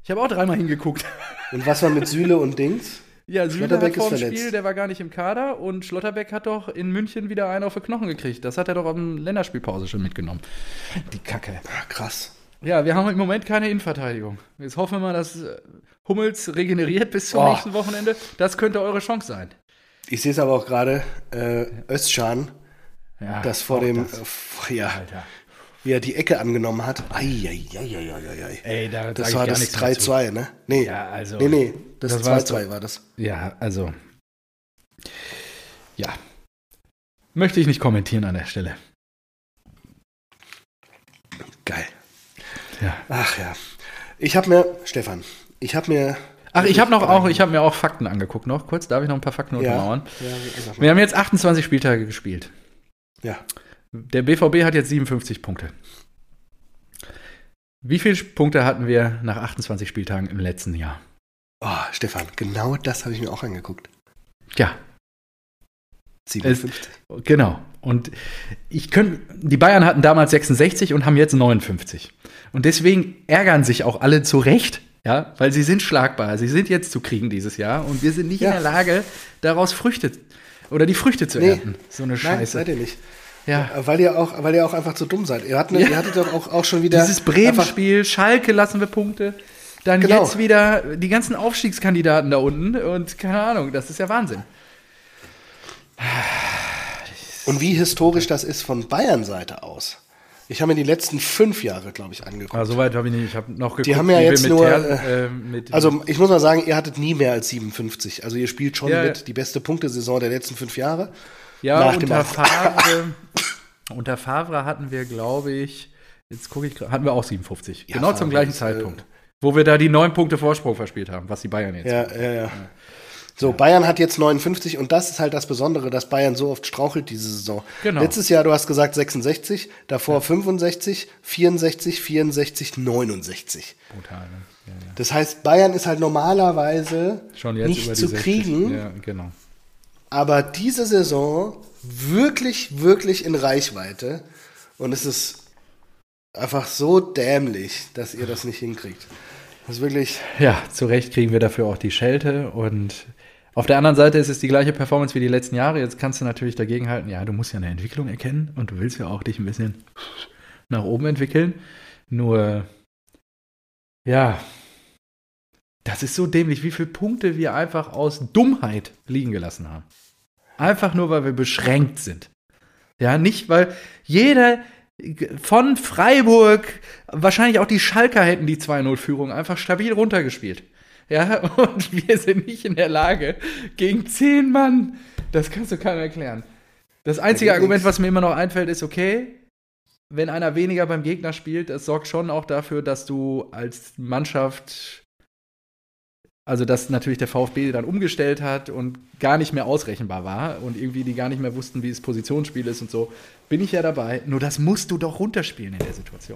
Ich habe auch dreimal hingeguckt. Und was war mit Süle und Dings? Ja, Süle Schlotterbeck hat vor dem ist Spiel, verletzt. der war gar nicht im Kader und Schlotterbeck hat doch in München wieder einen auf die Knochen gekriegt. Das hat er doch auf der Länderspielpause schon mitgenommen. Die Kacke. Ah, krass. Ja, wir haben im Moment keine Innenverteidigung. Jetzt hoffen wir mal, dass Hummels regeneriert bis zum Oh. nächsten Wochenende. Das könnte eure Chance sein. Ich sehe es aber auch gerade, Özcan, Ja, das vor auch dem, das. Alter, wie er die Ecke angenommen hat. Ei. Ey, Das war das 3-2, ne? Nee. Ja, also. Nee, das das war's 2-2 war das. Ja, also. Ja. Möchte ich nicht kommentieren an der Stelle. Geil. Ja. Ach ja. Ich habe mir Ach, ich habe mir auch Fakten angeguckt noch. Kurz, darf ich noch ein paar Fakten untermauern? Ja, Wir haben jetzt 28 Spieltage gespielt. ja. Der BVB hat jetzt 57 Punkte. Wie viele Punkte hatten wir nach 28 Spieltagen im letzten Jahr? Oh, Stefan, genau das habe ich mir auch angeguckt. Ja, 57. genau. Und die Bayern hatten damals 66 und haben jetzt 59. Und deswegen ärgern sich auch alle zu Recht, ja, weil sie sind schlagbar. Sie sind jetzt zu kriegen dieses Jahr und wir sind nicht in der Lage, daraus die Früchte zu ernten. So eine Nein, Scheiße. seid ihr nicht. Ja. Weil ihr auch einfach zu dumm seid. Ihr hattet doch auch schon wieder. Dieses Bremen-Spiel, Schalke lassen wir Punkte. Dann Genau. jetzt wieder die ganzen Aufstiegskandidaten da unten und keine Ahnung, das ist ja Wahnsinn. Und wie historisch das ist von Bayern-Seite aus. Ich habe mir die letzten 5 Jahre, glaube ich, angeguckt. Aber soweit habe ich nicht. Ich habe noch geguckt, Die haben ja wie wir jetzt mit nur, also ich muss mal sagen, ihr hattet nie mehr als 57. Also ihr spielt schon mit die beste Punktesaison der letzten 5 Jahre. Ja, Nach dem unter Favre hatten wir, glaube ich, jetzt gucke ich gerade, hatten wir auch 57. Ja, genau zum Favre gleichen ist, Zeitpunkt. Wo wir da die 9 Punkte Vorsprung verspielt haben, was die Bayern jetzt haben. Ja. So, Bayern hat jetzt 59 und das ist halt das Besondere, dass Bayern so oft strauchelt diese Saison. Genau. Letztes Jahr, du hast gesagt 66, davor 65, 64, 64, 69. Brutal, ne? Ja. Das heißt, Bayern ist halt normalerweise Schon jetzt nicht über die zu 60. kriegen, Ja, genau. aber diese Saison wirklich, wirklich in Reichweite und es ist einfach so dämlich, dass ihr das nicht hinkriegt. Das ist wirklich... Ja, zu Recht kriegen wir dafür auch die Schelte und auf der anderen Seite ist es die gleiche Performance wie die letzten Jahre. Jetzt kannst du natürlich dagegenhalten, ja, du musst ja eine Entwicklung erkennen und du willst ja auch dich ein bisschen nach oben entwickeln. Nur, ja, das ist so dämlich, wie viele Punkte wir einfach aus Dummheit liegen gelassen haben. Einfach nur, weil wir beschränkt sind. Ja, nicht, weil jeder von Freiburg, wahrscheinlich auch die Schalker hätten die 2-0-Führung einfach stabil runtergespielt. Ja, und wir sind nicht in der Lage, gegen 10 Mann, das kannst du keinem erklären. Das einzige Argument, was mir immer noch einfällt, ist, okay, wenn einer weniger beim Gegner spielt, das sorgt schon auch dafür, dass du als Mannschaft, also dass natürlich der VfB dann umgestellt hat und gar nicht mehr ausrechenbar war und irgendwie die gar nicht mehr wussten, wie das Positionsspiel ist und so, bin ich ja dabei. Nur das musst du doch runterspielen in der Situation.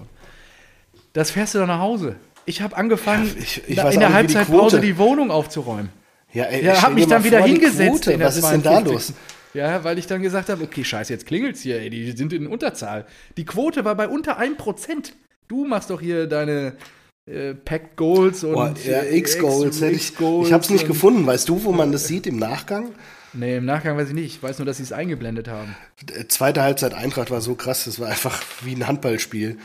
Das fährst du doch nach Hause. Ich habe angefangen, ich in weiß der auch nicht, wie Halbzeitpause die die Wohnung aufzuräumen. Ja, ey, Ja, hab mich dann wieder hingesetzt in der Was ist denn da los? Ja, weil ich dann gesagt habe, okay, scheiße, jetzt klingelt's hier, ey, die sind in Unterzahl. Die Quote war bei unter 1%. Du machst doch hier deine Packed Goals und X-Goals. Ich hab's nicht gefunden. Weißt du, wo man das sieht im Nachgang? Nee, im Nachgang weiß ich nicht. Ich weiß nur, dass sie es eingeblendet haben. Zweite Halbzeit Eintracht war so krass, das war einfach wie ein Handballspiel.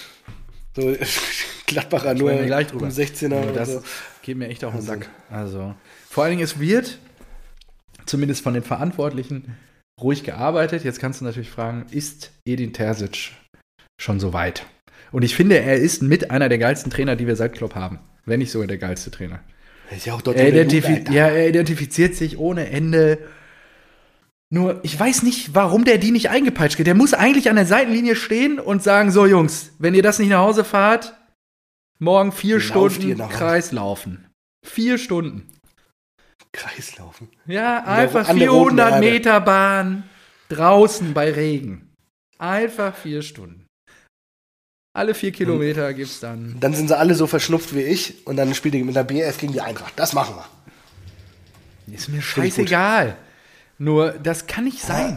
So Gladbacher nur gleich drüber. um 16er. Ja, das so. geht mir echt auf den Sack. Also, vor allen Dingen, es wird, zumindest von den Verantwortlichen, ruhig gearbeitet. Jetzt kannst du natürlich fragen, ist Edin Terzic schon so weit? Und ich finde, er ist mit einer der geilsten Trainer, die wir seit Klopp haben. Wenn nicht sogar der geilste Trainer. Ist ja auch dort Er identifiziert sich ohne Ende. Nur, ich weiß nicht, warum der die nicht eingepeitscht hat. Der muss eigentlich an der Seitenlinie stehen und sagen, so Jungs, wenn ihr das nicht nach Hause fahrt, morgen 4 Stunden Kreislaufen. 4 Stunden. Kreislaufen? Ja, einfach 400 Meter Bahn draußen bei Regen. Einfach 4 Stunden. Alle 4 Kilometer gibt's dann. Dann sind sie alle so verschnupft wie ich und dann spielt ihr mit der BF gegen die Eintracht. Das machen wir. Ist mir scheißegal. Nur, das kann nicht sein.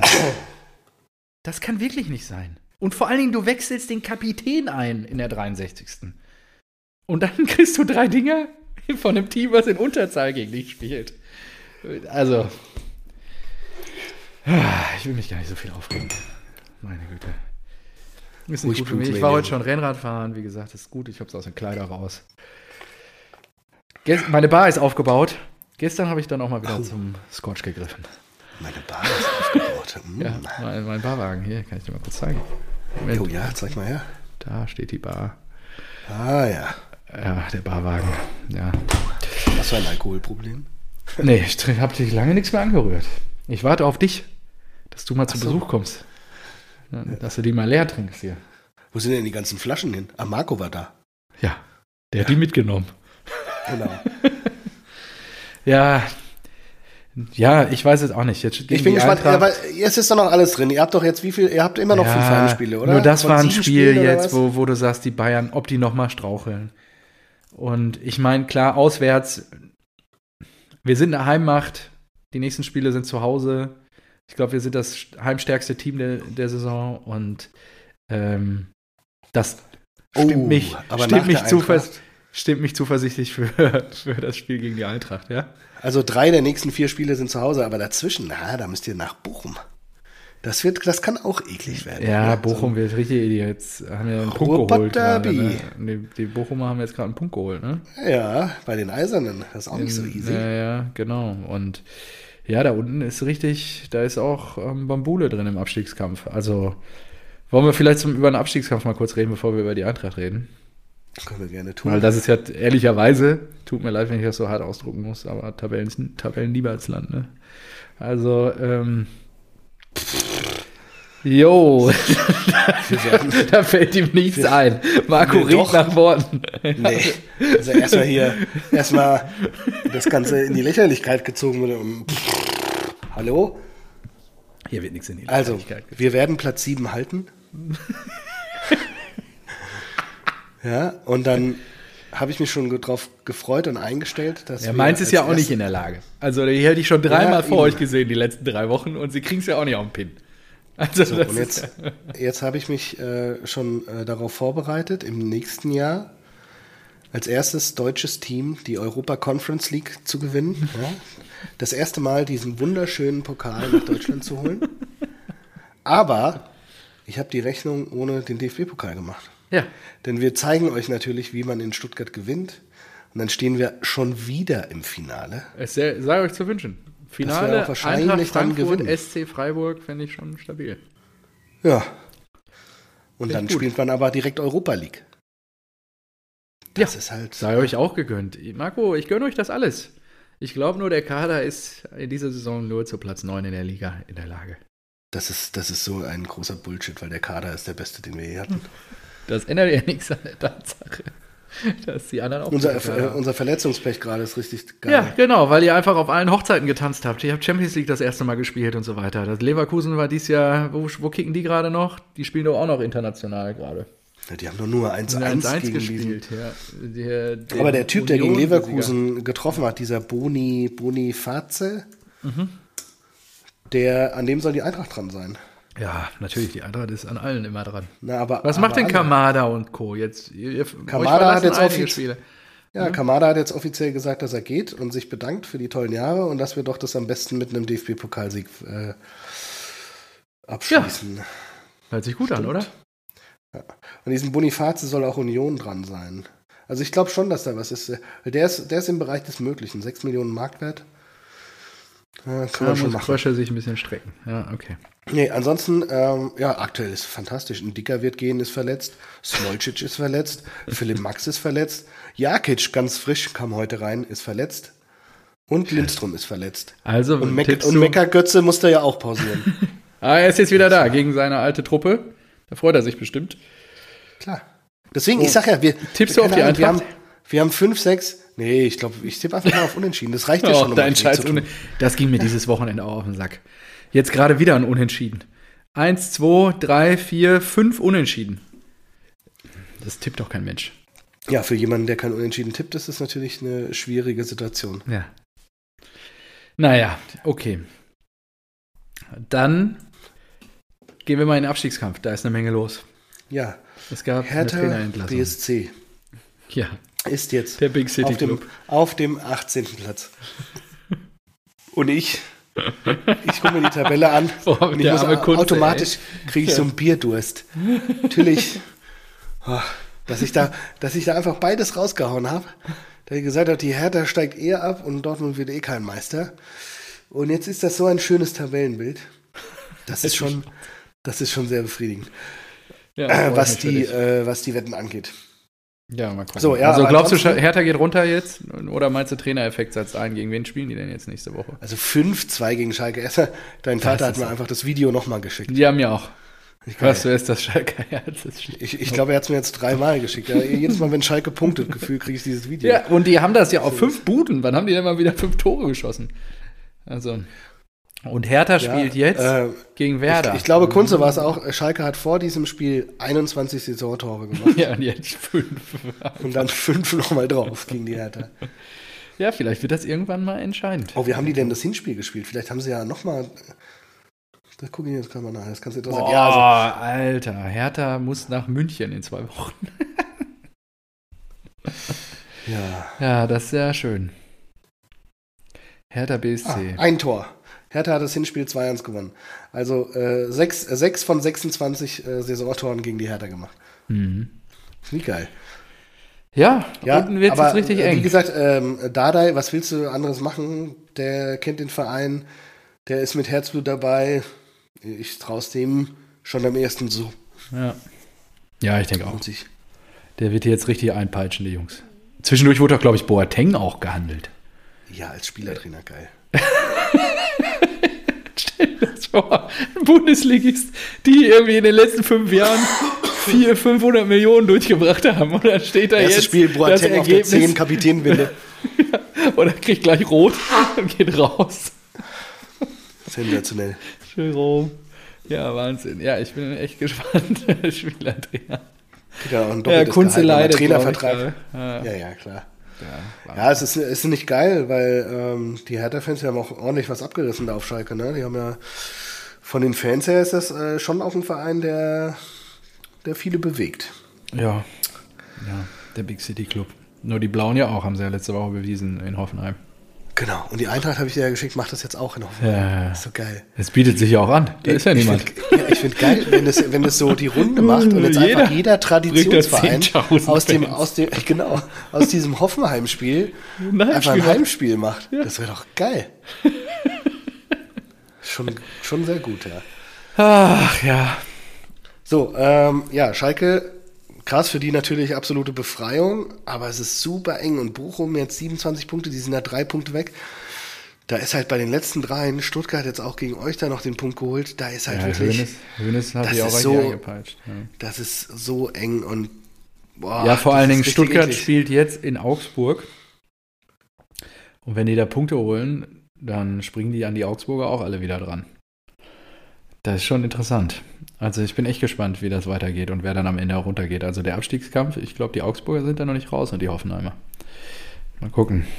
Das kann wirklich nicht sein. Und vor allen Dingen, du wechselst den Kapitän ein in der 63. Und dann kriegst du 3 Dinger von einem Team, was in Unterzahl gegen dich spielt. Also, ich will mich gar nicht so viel aufregen. Meine Güte. Ist nicht gut für mich. Ich war heute schon Rennrad fahren. Wie gesagt, ist gut. Ich hab's aus den Kleidern raus. Meine Bar ist aufgebaut. Gestern habe ich dann auch mal wieder zum Scotch gegriffen. Meine Bar ist aufgebaut. Ja, mein Barwagen. Hier, kann ich dir mal kurz zeigen. Oh ja, zeig mal her. Da steht die Bar. Ah ja. Ja, der Barwagen. Ja. Hast du ein Alkoholproblem? Nee, ich habe dich lange nichts mehr angerührt. Ich warte auf dich, dass du mal zu Besuch kommst. Ja, dass du die mal leer trinkst hier. Wo sind denn die ganzen Flaschen hin? Ah, Marco war da. Ja, der hat die mitgenommen. Genau. Ja, ich weiß es auch nicht. Jetzt ich bin gespannt, aber jetzt ist doch noch alles drin. Ihr habt doch jetzt ihr habt immer noch 5 Heimspiele, oder? Nur das war ein Spiel jetzt, wo du sagst, die Bayern, ob die nochmal straucheln. Und ich meine, klar, auswärts, wir sind eine Heimmacht, die nächsten Spiele sind zu Hause. Ich glaube, wir sind das heimstärkste Team der Saison und das stimmt mich zuversichtlich für das Spiel gegen die Eintracht, ja? Also 3 der nächsten 4 Spiele sind zu Hause, aber dazwischen, da müsst ihr nach Bochum. Das kann auch eklig werden. Ja, Bochum wird richtig, jetzt haben wir einen Punkt geholt. Die Bochumer haben jetzt gerade einen Punkt geholt, ne? Ja, bei den Eisernen, das ist auch nicht so easy. Ja, genau. Und ja, da unten ist richtig, da ist auch Bambule drin im Abstiegskampf. Also wollen wir vielleicht über den Abstiegskampf mal kurz reden, bevor wir über die Eintracht reden? Können wir gerne tun. Weil das ist ja ehrlicherweise, tut mir leid, wenn ich das so hart ausdrucken muss, aber Tabellenniebertsland, ne? Also, da fällt ihm nichts ein. Marco riecht nach Worten. Nee, also erstmal das Ganze in die Lächerlichkeit gezogen wurde. Hallo? Hier wird nichts in die Lächerlichkeit gezogen. Wir werden Platz 7 halten. Ja, und dann habe ich mich schon drauf gefreut und eingestellt, dass Mainz ist ja auch nicht in der Lage. Also die hätte ich schon 3-mal vor euch gesehen, die letzten 3 Wochen, und sie kriegen es ja auch nicht auf den Pin. Also so, und jetzt habe ich mich schon darauf vorbereitet, im nächsten Jahr als erstes deutsches Team die Europa Conference League zu gewinnen. Ja? Das erste Mal diesen wunderschönen Pokal nach Deutschland zu holen. Aber ich habe die Rechnung ohne den DFB-Pokal gemacht. Ja. Denn wir zeigen euch natürlich, wie man in Stuttgart gewinnt. Und dann stehen wir schon wieder im Finale. Es sei euch zu wünschen. Finale, Eintracht Frankfurt, SC Freiburg, fände ich schon stabil. Ja. Und dann spielt man aber direkt Europa League. Das ist halt. Sei euch auch gegönnt. Marco, ich gönne euch das alles. Ich glaube nur, der Kader ist in dieser Saison nur zu Platz 9 in der Liga in der Lage. Das ist so ein großer Bullshit, weil der Kader ist der beste, den wir je hatten. Das ändert ja nichts an der Tatsache, dass die anderen auch. Unser Verletzungspech gerade ist richtig geil. Ja, genau, weil ihr einfach auf allen Hochzeiten getanzt habt. Ihr habt Champions League das erste Mal gespielt und so weiter. Das Leverkusen war dieses Jahr, wo kicken die gerade noch? Die spielen doch auch noch international gerade. Ja, die haben doch nur 1-1 gegen gespielt. Ja. Aber der Typ, der gegen Leverkusen getroffen hat, dieser Boniface, an dem soll die Eintracht dran sein. Ja, natürlich, die Eintracht ist an allen immer dran. Was macht denn Kamada und Co. jetzt? Kamada hat jetzt offiziell gesagt, dass er geht und sich bedankt für die tollen Jahre und dass wir doch das am besten mit einem DFB-Pokalsieg abschließen. Ja. Hört sich gut an, oder? Ja. Und diesem Boniface soll auch Union dran sein. Also ich glaube schon, dass da was ist. Der ist im Bereich des Möglichen. 6 Millionen Marktwert. Ja, kann man schon machen. Krösche sich ein bisschen strecken. Ja, okay. Nee, ansonsten, aktuell ist fantastisch. Ein Dicker wird gehen, ist verletzt. Smolcic ist verletzt. Philipp Max ist verletzt. Jakic, ganz frisch, kam heute rein, ist verletzt. Und Lindström ist verletzt. Also, und Mecker-Götze musste ja auch pausieren. Er ist jetzt wieder da, gegen seine alte Truppe. Da freut er sich bestimmt. Klar. Deswegen, ich sag ja, tippst du auf die Eintracht? Wir haben 5, 6. Nee, ich glaube, ich tippe einfach mal auf Unentschieden. Das reicht ja schon. Das ging mir dieses Wochenende auch auf den Sack. Jetzt gerade wieder ein Unentschieden. 1, 2, 3, 4, 5 Unentschieden. Das tippt doch kein Mensch. Ja, für jemanden, der kein Unentschieden tippt, ist das natürlich eine schwierige Situation. Ja. Naja, okay. Dann gehen wir mal in den Abstiegskampf. Da ist eine Menge los. Ja. Es gab Hertha BSC. Ja. ist jetzt der Big City Club auf dem 18. Platz. Und ich gucke mir die Tabelle an und ich muss automatisch kriege ich so einen Bierdurst. Natürlich, dass ich da einfach beides rausgehauen habe. Der gesagt hat, die Hertha steigt eher ab und Dortmund wird kein Meister. Und jetzt ist das so ein schönes Tabellenbild. Das ist schon sehr befriedigend, ja, was die Wetten angeht. Ja, mal gucken. So, ja, also glaubst du, Hertha geht runter jetzt? Oder meinst du, Trainereffekt setzt ein? Gegen wen spielen die denn jetzt nächste Woche? Also 5-2 gegen Schalke. Erstmal, dein Vater hat mir einfach das Video nochmal geschickt. Die haben mir auch. Was, wer ist das Schalke? Ja, ich glaube, er hat es mir jetzt 3-mal geschickt. Ja, jedes Mal, wenn Schalke punktet, Gefühl, kriege ich dieses Video. Ja, und die haben das ja auf 5 Buden. Wann haben die denn mal wieder 5 Tore geschossen? Also... Und Hertha spielt jetzt gegen Werder. Ich glaube, Kunze war es auch. Schalke hat vor diesem Spiel 21 Saisontore gemacht. Ja, und jetzt 5. Und dann 5 nochmal drauf gegen die Hertha. Ja, vielleicht wird das irgendwann mal entscheidend. Oh, wie haben die denn das Hinspiel gespielt? Vielleicht haben sie ja nochmal... Das gucke ich jetzt gerade mal nach. Das kannst du interessant. Ja, also. Alter, Hertha muss nach München in 2 Wochen. Ja, das ist sehr schön. Hertha BSC. Ein Tor. Hertha hat das Hinspiel 2-1 gewonnen. Also 6 von 26 Saisontoren gegen die Hertha gemacht. Mhm. Wie geil. Ja, unten wird es richtig eng. Wie gesagt, Dardai, was willst du anderes machen? Der kennt den Verein, der ist mit Herzblut dabei. Ich traue es dem schon am ersten so. Ja, ich denke auch. Der wird hier jetzt richtig einpeitschen, die Jungs. Zwischendurch wurde doch, glaube ich, Boateng auch gehandelt. Ja, als Spielertrainer geil. Stell dir das vor, ein Bundesligist, die irgendwie in den letzten 5 Jahren 400-500 Millionen durchgebracht haben. Und dann steht da erstes jetzt Spiel, Boateng auf der 10 Kapitänwinde. Oder kriegt gleich rot und geht raus. Sensationell. Jerome. Ja, Wahnsinn. Ja, ich bin echt gespannt. Spielertrainer. Ja, Kunze leidet. Trainervertrag. Ja, klar. Ja, es ist nicht geil, weil die Hertha-Fans haben auch ordentlich was abgerissen da auf Schalke. Ne? Die haben ja, von den Fans her ist das schon auch ein Verein, der viele bewegt. Ja, der Big City Club. Nur die Blauen ja auch, haben sie ja letzte Woche bewiesen in Hoffenheim. Genau, und die Eintracht habe ich dir ja geschickt, macht das jetzt auch in Hoffenheim. Ja. Das ist so geil. Es bietet sich ja auch an, da ist ja niemand. Ich finde geil, wenn das so die Runde macht und jetzt einfach jeder Traditionsverein aus diesem Hoffenheim-Spiel einfach ein Heimspiel macht. Ja. Das wäre doch geil. Schon sehr gut, ja. Ach, ja. So, Schalke, krass, für die natürlich absolute Befreiung, aber es ist super eng und Bochum jetzt 27 Punkte, die sind da 3 Punkte weg. Da ist halt bei den letzten 3, Stuttgart jetzt auch gegen euch da noch den Punkt geholt, da ist halt wirklich... Hönes hat die auch richtig eingepeitscht. Ja. Das ist so eng und... Boah, ja, vor allen Dingen Stuttgart spielt jetzt in Augsburg und wenn die da Punkte holen, dann springen die an die Augsburger auch alle wieder dran. Das ist schon interessant. Also ich bin echt gespannt, wie das weitergeht und wer dann am Ende auch runtergeht. Also der Abstiegskampf, ich glaube, die Augsburger sind da noch nicht raus und die Hoffenheimer. Mal gucken.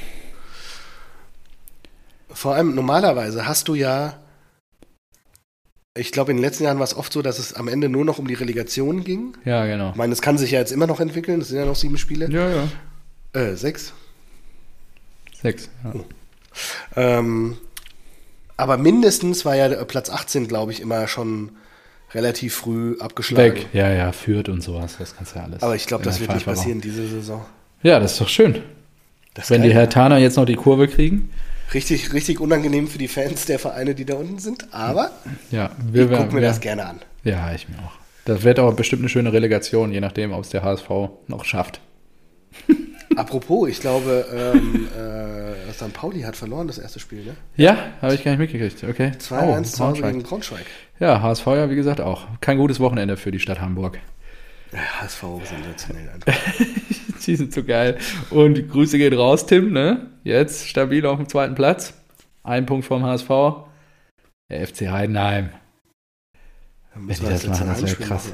Vor allem normalerweise hast du ja, ich glaube, in den letzten Jahren war es oft so, dass es am Ende nur noch um die Relegation ging. Ja, genau. Ich meine, das kann sich ja jetzt immer noch entwickeln, das sind ja noch 7 Spiele. Ja. 6. 6, ja. Oh. Aber mindestens war ja Platz 18, glaube ich, immer schon relativ früh abgeschlagen. Weg, ja, Fürth und sowas, das kannst du ja alles. Aber ich glaube, das wird nicht passieren diese Saison. Ja, das ist doch schön. Wenn die Herthaner jetzt noch die Kurve kriegen. Richtig, richtig unangenehm für die Fans der Vereine, die da unten sind, aber ja, ich gucke mir das gerne an. Ja, ich mir auch. Das wird auch bestimmt eine schöne Relegation, je nachdem, ob es der HSV noch schafft. Apropos, ich glaube, St. Pauli hat verloren das erste Spiel, ne? Ja, habe ich gar nicht mitgekriegt. Okay. 2-1 zu Hause gegen Braunschweig. Ja, HSV ja, wie gesagt, auch. Kein gutes Wochenende für die Stadt Hamburg. Ja, HSV sensationell einfach. Die sind so geil. Und Grüße gehen raus, Tim, ne? Jetzt stabil auf dem 2. Platz. 1 Punkt vom HSV. Der FC Heidenheim. Wenn die das machen, das wäre krass.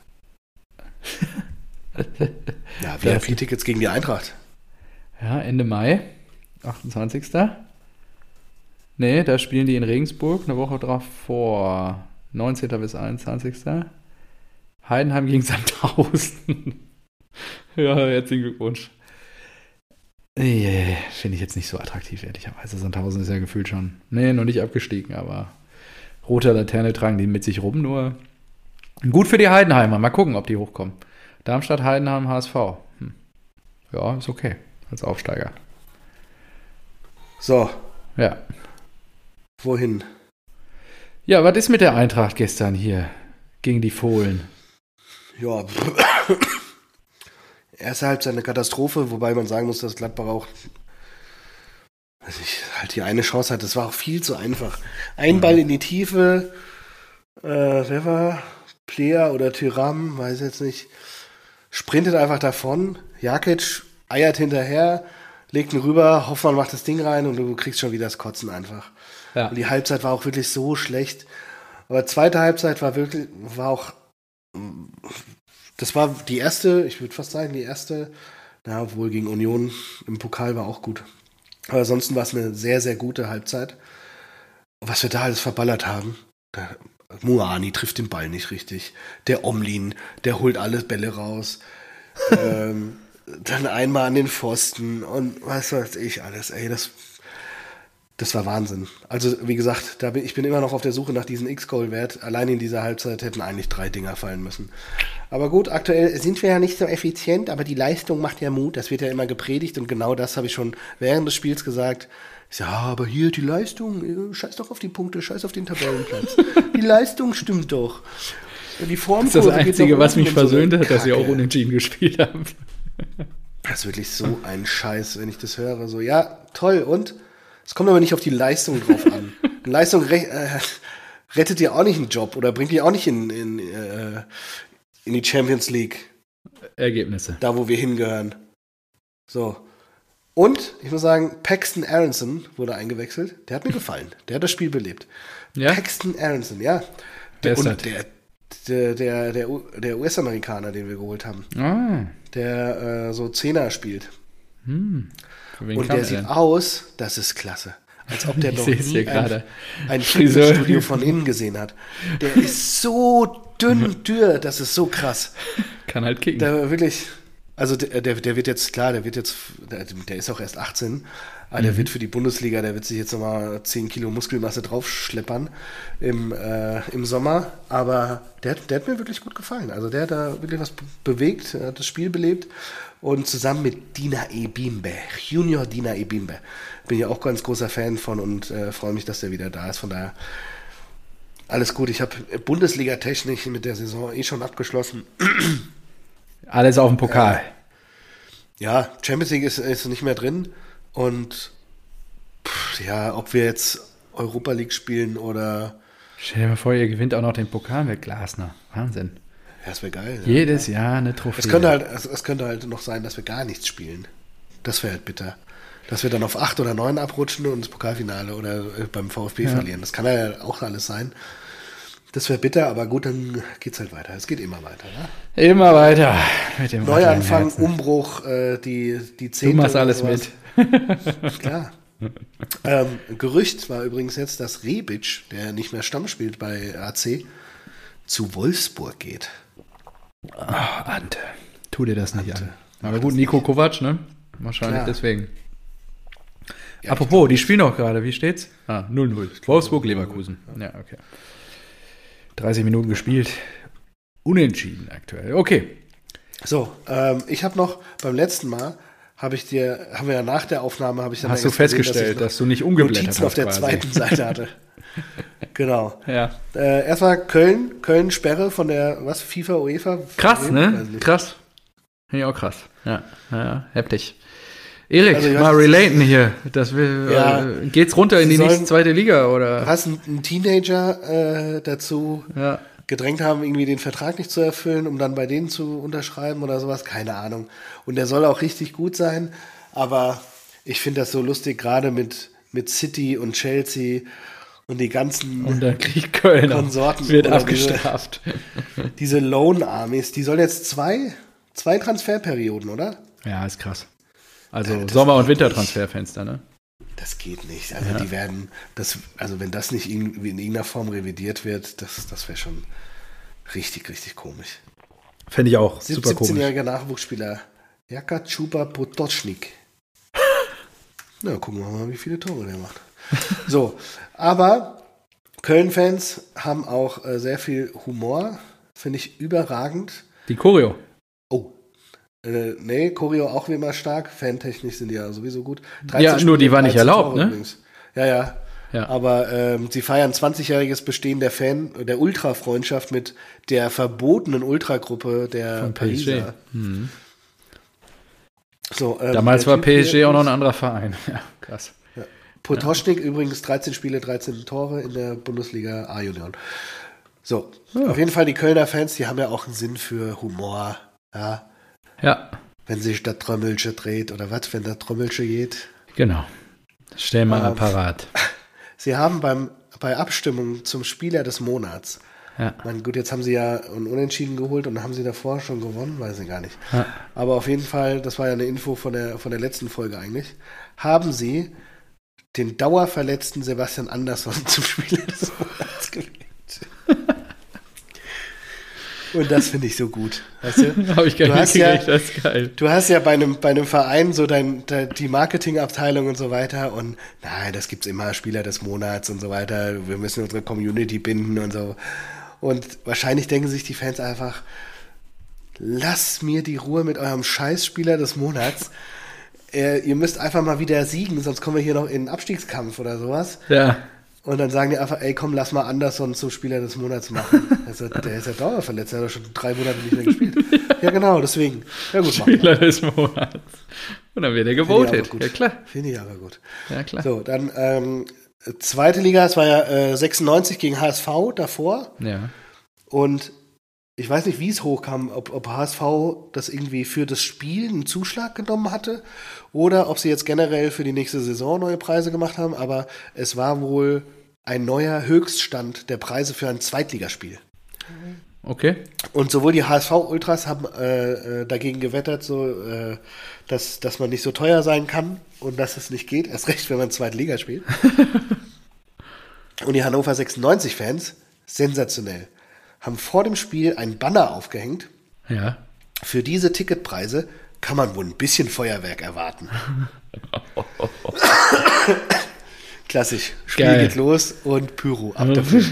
Ja, VIP-Tickets gegen die Eintracht. Ja, Ende Mai, 28. Nee, da spielen die in Regensburg, eine Woche drauf vor, 19. bis 21. Heidenheim gegen Sandhausen. Ja, herzlichen Glückwunsch. Finde ich jetzt nicht so attraktiv, ehrlicherweise. Sandhausen ist ja gefühlt schon, noch nicht abgestiegen, aber rote Laterne tragen die mit sich rum, nur gut für die Heidenheimer. Mal gucken, ob die hochkommen. Darmstadt, Heidenheim, HSV. Ja, ist okay, als Aufsteiger. So. Ja. Wohin? Ja, was ist mit der Eintracht gestern hier gegen die Fohlen? Ja, erste Halbzeit eine Katastrophe, wobei man sagen muss, dass Gladbach auch halt die eine Chance hat. Das war auch viel zu einfach. Ein Ball in die Tiefe, wer war? Player oder Thuram, weiß jetzt nicht. Sprintet einfach davon. Jakic eiert hinterher, legt ihn rüber, Hoffmann macht das Ding rein und du kriegst schon wieder das Kotzen einfach. Ja. Und die Halbzeit war auch wirklich so schlecht. Aber zweite Halbzeit war auch, das war die erste, ich würde fast sagen, obwohl gegen Union im Pokal war auch gut. Aber ansonsten war es eine sehr, sehr gute Halbzeit. Und was wir da alles verballert haben, Muani trifft den Ball nicht richtig. Der Omlin, der holt alle Bälle raus. Dann einmal an den Pfosten und was weiß ich alles. Ey, das war Wahnsinn. Also wie gesagt, ich bin immer noch auf der Suche nach diesem X-Goal-Wert. Allein in dieser Halbzeit hätten eigentlich 3 Dinger fallen müssen. Aber gut, aktuell sind wir ja nicht so effizient, aber die Leistung macht ja Mut. Das wird ja immer gepredigt und genau das habe ich schon während des Spiels gesagt. Ich sage, aber hier die Leistung, scheiß doch auf die Punkte, scheiß auf den Tabellenplatz. Die Leistung stimmt doch. Die Formkurve das ist das Einzige, was mich versöhnt hat, dass sie auch Kacke. Unentschieden gespielt haben. Das ist wirklich so ein Scheiß, wenn ich das höre. So, ja, toll, und? Es kommt aber nicht auf die Leistung drauf an. Leistung rettet dir auch nicht einen Job oder bringt dir auch nicht in die Champions League. Ergebnisse. Da, wo wir hingehören. So. Und, ich muss sagen, Paxton Aronson wurde eingewechselt. Der hat mir gefallen. Der hat das Spiel belebt. Ja? Paxton Aronson, ja. Der US-Amerikaner, den wir geholt haben. Ah. Der so Zehner spielt. Und der sieht aus, das ist klasse. Als ob der noch nie ein Friseurstudio von innen gesehen hat. Der ist so dünn, das ist so krass. Kann halt kicken. Der wirklich, also der wird jetzt, klar, der ist auch erst 18, aber der wird für die Bundesliga, der wird sich jetzt nochmal 10 Kilo Muskelmasse draufschleppern im Sommer, aber der hat mir wirklich gut gefallen. Also der hat da wirklich was bewegt, hat das Spiel belebt. Und zusammen mit Dina Ebimbe, Junior Dina Ebimbe, bin ich auch ganz großer Fan von und freue mich, dass der wieder da ist. Von daher alles gut. Ich habe Bundesliga-technisch mit der Saison schon abgeschlossen. Alles auf dem Pokal. Ja, Champions League ist nicht mehr drin. Und ob wir jetzt Europa League spielen oder... Stell dir mal vor, ihr gewinnt auch noch den Pokal mit Glasner. Wahnsinn. Ja, das wäre geil. Jedes Jahr eine Trophäe. Es könnte halt noch sein, dass wir gar nichts spielen. Das wäre halt bitter. Dass wir dann auf 8 oder 9 abrutschen und das Pokalfinale oder beim VfB verlieren. Das kann ja auch alles sein. Das wäre bitter, aber gut, dann geht's halt weiter. Es geht immer weiter. Ne? Immer weiter. Mit dem Neuanfang, Umbruch, die 10. Du machst alles mit. Klar. Gerücht war übrigens jetzt, dass Rebic, der nicht mehr Stamm spielt bei AC, zu Wolfsburg geht. Ach, Ante. Tu dir das nicht an. Aber gut, Nico Kovac, ne? Wahrscheinlich klar. Deswegen. Ja, apropos, die spielen auch gerade. Wie steht's? 0-0. Wolfsburg-Leverkusen. Ja, okay. 30 Minuten gespielt. Unentschieden aktuell. Okay. So, ich habe noch beim letzten Mal haben wir ja nach der Aufnahme hast du festgestellt, dass du nicht umgeblättert hast. Notizen auf der zweiten Seite hatte. Genau. Ja. Erstmal Köln Sperre von der FIFA, UEFA. Krass, ne? Krass. Finde ich auch krass. Ja, heftig. Erik, also, mal relaten hier. Geht's runter in die nächste zweite Liga, oder? Was einen Teenager dazu gedrängt haben, irgendwie den Vertrag nicht zu erfüllen, um dann bei denen zu unterschreiben oder sowas, keine Ahnung. Und der soll auch richtig gut sein, aber ich finde das so lustig, gerade mit City und Chelsea und die ganzen und dann kriegt Köln Konsorten wird abgestraft. Diese Loan Armies, die sollen jetzt zwei Transferperioden, oder? Ja, ist krass. Also Sommer- und Wintertransferfenster, ne? Das geht nicht. Also die werden wenn das nicht in irgendeiner Form revidiert wird, das wäre schon richtig, richtig komisch. Fände ich auch super komisch. 17-jähriger Nachwuchsspieler Jaka Chuba Potočnik. Na, gucken wir mal, wie viele Tore der macht. So, aber Köln-Fans haben auch sehr viel Humor, finde ich überragend. Die Choreo. Oh, nee, Choreo auch wie immer stark, fantechnisch sind die ja sowieso gut. Ja, nur die war nicht erlaubt, ne? Übrigens. Ja. Aber sie feiern 20-jähriges Bestehen der Ultra-Freundschaft mit der verbotenen Ultragruppe der Von Pariser. PSG. So, Damals war PSG auch noch ein anderer Verein. Ja, krass. Ja. Potocznik übrigens 13 Spiele, 13 Tore in der Bundesliga A-Junioren. So, auf jeden Fall die Kölner Fans, die haben ja auch einen Sinn für Humor. Ja. Wenn sich das Trommelche dreht oder was, wenn das Trommelche geht. Genau. Stell mal apparat. Sie haben bei Abstimmung zum Spieler des Monats, gut, jetzt haben sie ja einen Unentschieden geholt und haben sie davor schon gewonnen, weiß ich gar nicht. Ja. Aber auf jeden Fall, das war ja eine Info von der letzten Folge eigentlich, haben sie den dauerverletzten Sebastian Andersson zum Spieler des Monats gewählt. Und das finde ich so gut. Weißt du? Habe ich gar nicht gekriegt, das ist geil. Du hast ja bei einem Verein so die Marketingabteilung und so weiter und nein, das gibt's immer, Spieler des Monats und so weiter. Wir müssen unsere Community binden und so. Und wahrscheinlich denken sich die Fans einfach, lass mir die Ruhe mit eurem Scheißspieler des Monats. Ihr müsst einfach mal wieder siegen, sonst kommen wir hier noch in einen Abstiegskampf oder sowas. Ja. Und dann sagen die einfach, ey, komm, lass mal Andersson zum Spieler des Monats machen. Also, der ist ja dauerverletzt, der hat doch schon 3 Monate nicht mehr gespielt. Ja, genau, deswegen. Ja, gut, Spieler des Monats. Und dann wird er gewotet. Ja, klar. Finde ich aber gut. Ja, klar. So, dann zweite Liga, es war ja 96 gegen HSV davor. Ja. Und ich weiß nicht, wie es hochkam, ob HSV das irgendwie für das Spiel einen Zuschlag genommen hatte oder ob sie jetzt generell für die nächste Saison neue Preise gemacht haben, aber es war wohl ein neuer Höchststand der Preise für ein Zweitligaspiel. Okay. Und sowohl die HSV-Ultras haben dagegen gewettert, so, dass man nicht so teuer sein kann und dass es nicht geht, erst recht, wenn man Zweitliga spielt. Und die Hannover 96-Fans, sensationell, haben vor dem Spiel einen Banner aufgehängt. Ja. Für diese Ticketpreise kann man wohl ein bisschen Feuerwerk erwarten. Klassisch. Spiel geht los und Pyro ab dafür.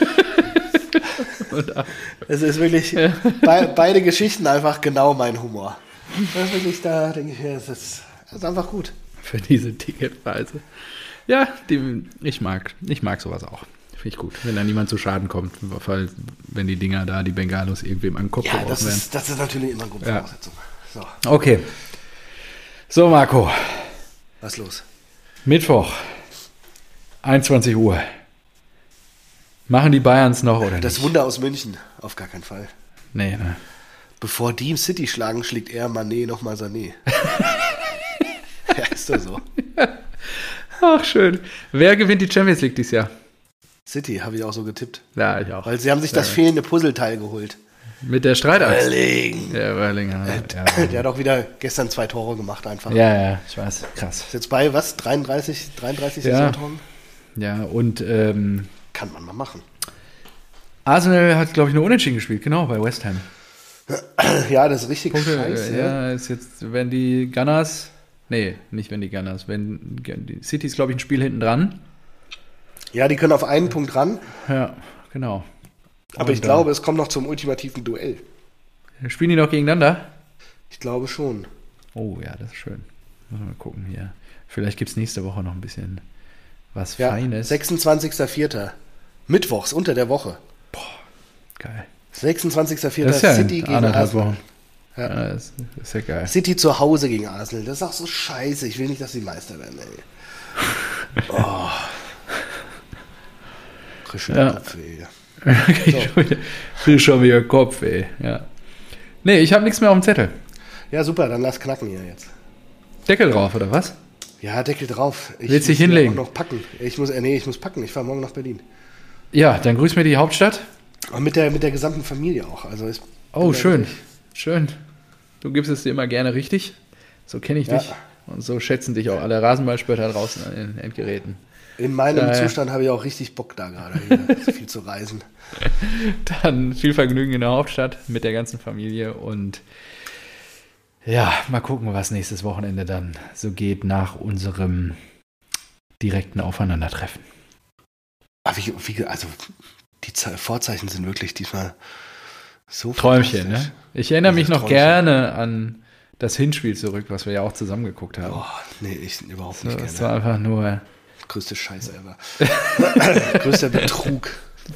Es ist wirklich beide Geschichten einfach genau mein Humor. Das ist wirklich, da denke ich, das ist einfach gut. Für diese Ticketpreise. Ja, ich mag sowas auch. Finde ich gut, wenn da niemand zu Schaden kommt, wenn die Dinger da, die Bengalos irgendwem an den Kopf geworfen werden. Das ist natürlich immer eine gute Voraussetzung. So. Okay. So, Marco. Was ist los? Mittwoch, 21 Uhr. Machen die Bayerns noch oder nicht? Das Wunder aus München, auf gar keinen Fall. Nee, ne? Bevor die im City schlagen, schlägt er Mané nochmal Sané. Ja, ist doch so. Ach, schön. Wer gewinnt die Champions League dieses Jahr? City, habe ich auch so getippt. Ja, ich auch. Weil sie haben sich das fehlende Puzzleteil geholt. Mit der Streitaxt. Erling. Ja, Erling. Der hat auch wieder gestern 2 Tore gemacht einfach. Ja, ich weiß. Krass. Ist jetzt bei, was? 33 Saisontoren? Ja, und kann man mal machen. Arsenal hat, glaube ich, nur Unentschieden gespielt, genau, bei West Ham. Ja, das ist richtig Punkte, scheiße. Ja, ist jetzt, wenn die Gunners, nee, nicht wenn die Gunners, wenn die City ist, glaube ich, ein Spiel hinten dran. Ja, die können auf einen Punkt ran. Ja, genau. Aber ich glaube, es kommt noch zum ultimativen Duell. Spielen die noch gegeneinander? Ich glaube schon. Oh ja, das ist schön. Mal gucken hier. Vielleicht gibt es nächste Woche noch ein bisschen was Feines. 26.04. Mittwochs unter der Woche. Boah, geil. 26.04. City gegen Arsenal. Ja, das ist ja geil. City zu Hause gegen Arsenal. Das ist auch so scheiße. Ich will nicht, dass sie Meister werden, ey. Oh. Kopfweh. Frisch schon wieder Kopfweh, ja. Nee, ich habe nichts mehr auf dem Zettel. Ja, super, dann lass knacken hier jetzt. Deckel drauf, oder was? Ja, Deckel drauf. Willst du dich hinlegen? Ich muss noch packen. Ich muss packen. Ich fahre morgen nach Berlin. Ja, dann grüß mir die Hauptstadt. Und mit der gesamten Familie auch. Also schön. Schön. Du gibst es dir immer gerne richtig. So kenne ich dich. Und so schätzen dich auch alle Rasenballspötter draußen an den Endgeräten. In meinem Zustand habe ich auch richtig Bock da gerade, so viel zu reisen. Dann viel Vergnügen in der Hauptstadt mit der ganzen Familie und Ja, mal gucken, was nächstes Wochenende dann so geht nach unserem direkten Aufeinandertreffen. Aber also die Vorzeichen sind wirklich diesmal so Träumchen, ne? Ich erinnere mich noch gerne an das Hinspiel zurück, was wir ja auch zusammen geguckt haben. Oh, nee, ich überhaupt nicht gerne. Das war einfach nur... Größte Scheiße ever. Größter Betrug.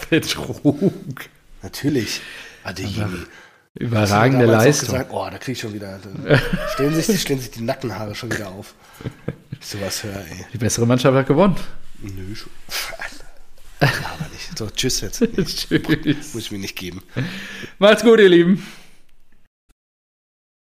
Natürlich. Adeyemi. Überragende Leistung. Gesagt, da krieg ich schon wieder. Stellen sich die Nackenhaare schon wieder auf. Ich sowas höre, ey. Die bessere Mannschaft hat gewonnen. Nö, schon. Aber nicht. So, tschüss jetzt. Nee, Tschüss. Muss ich mir nicht geben. Macht's gut, ihr Lieben.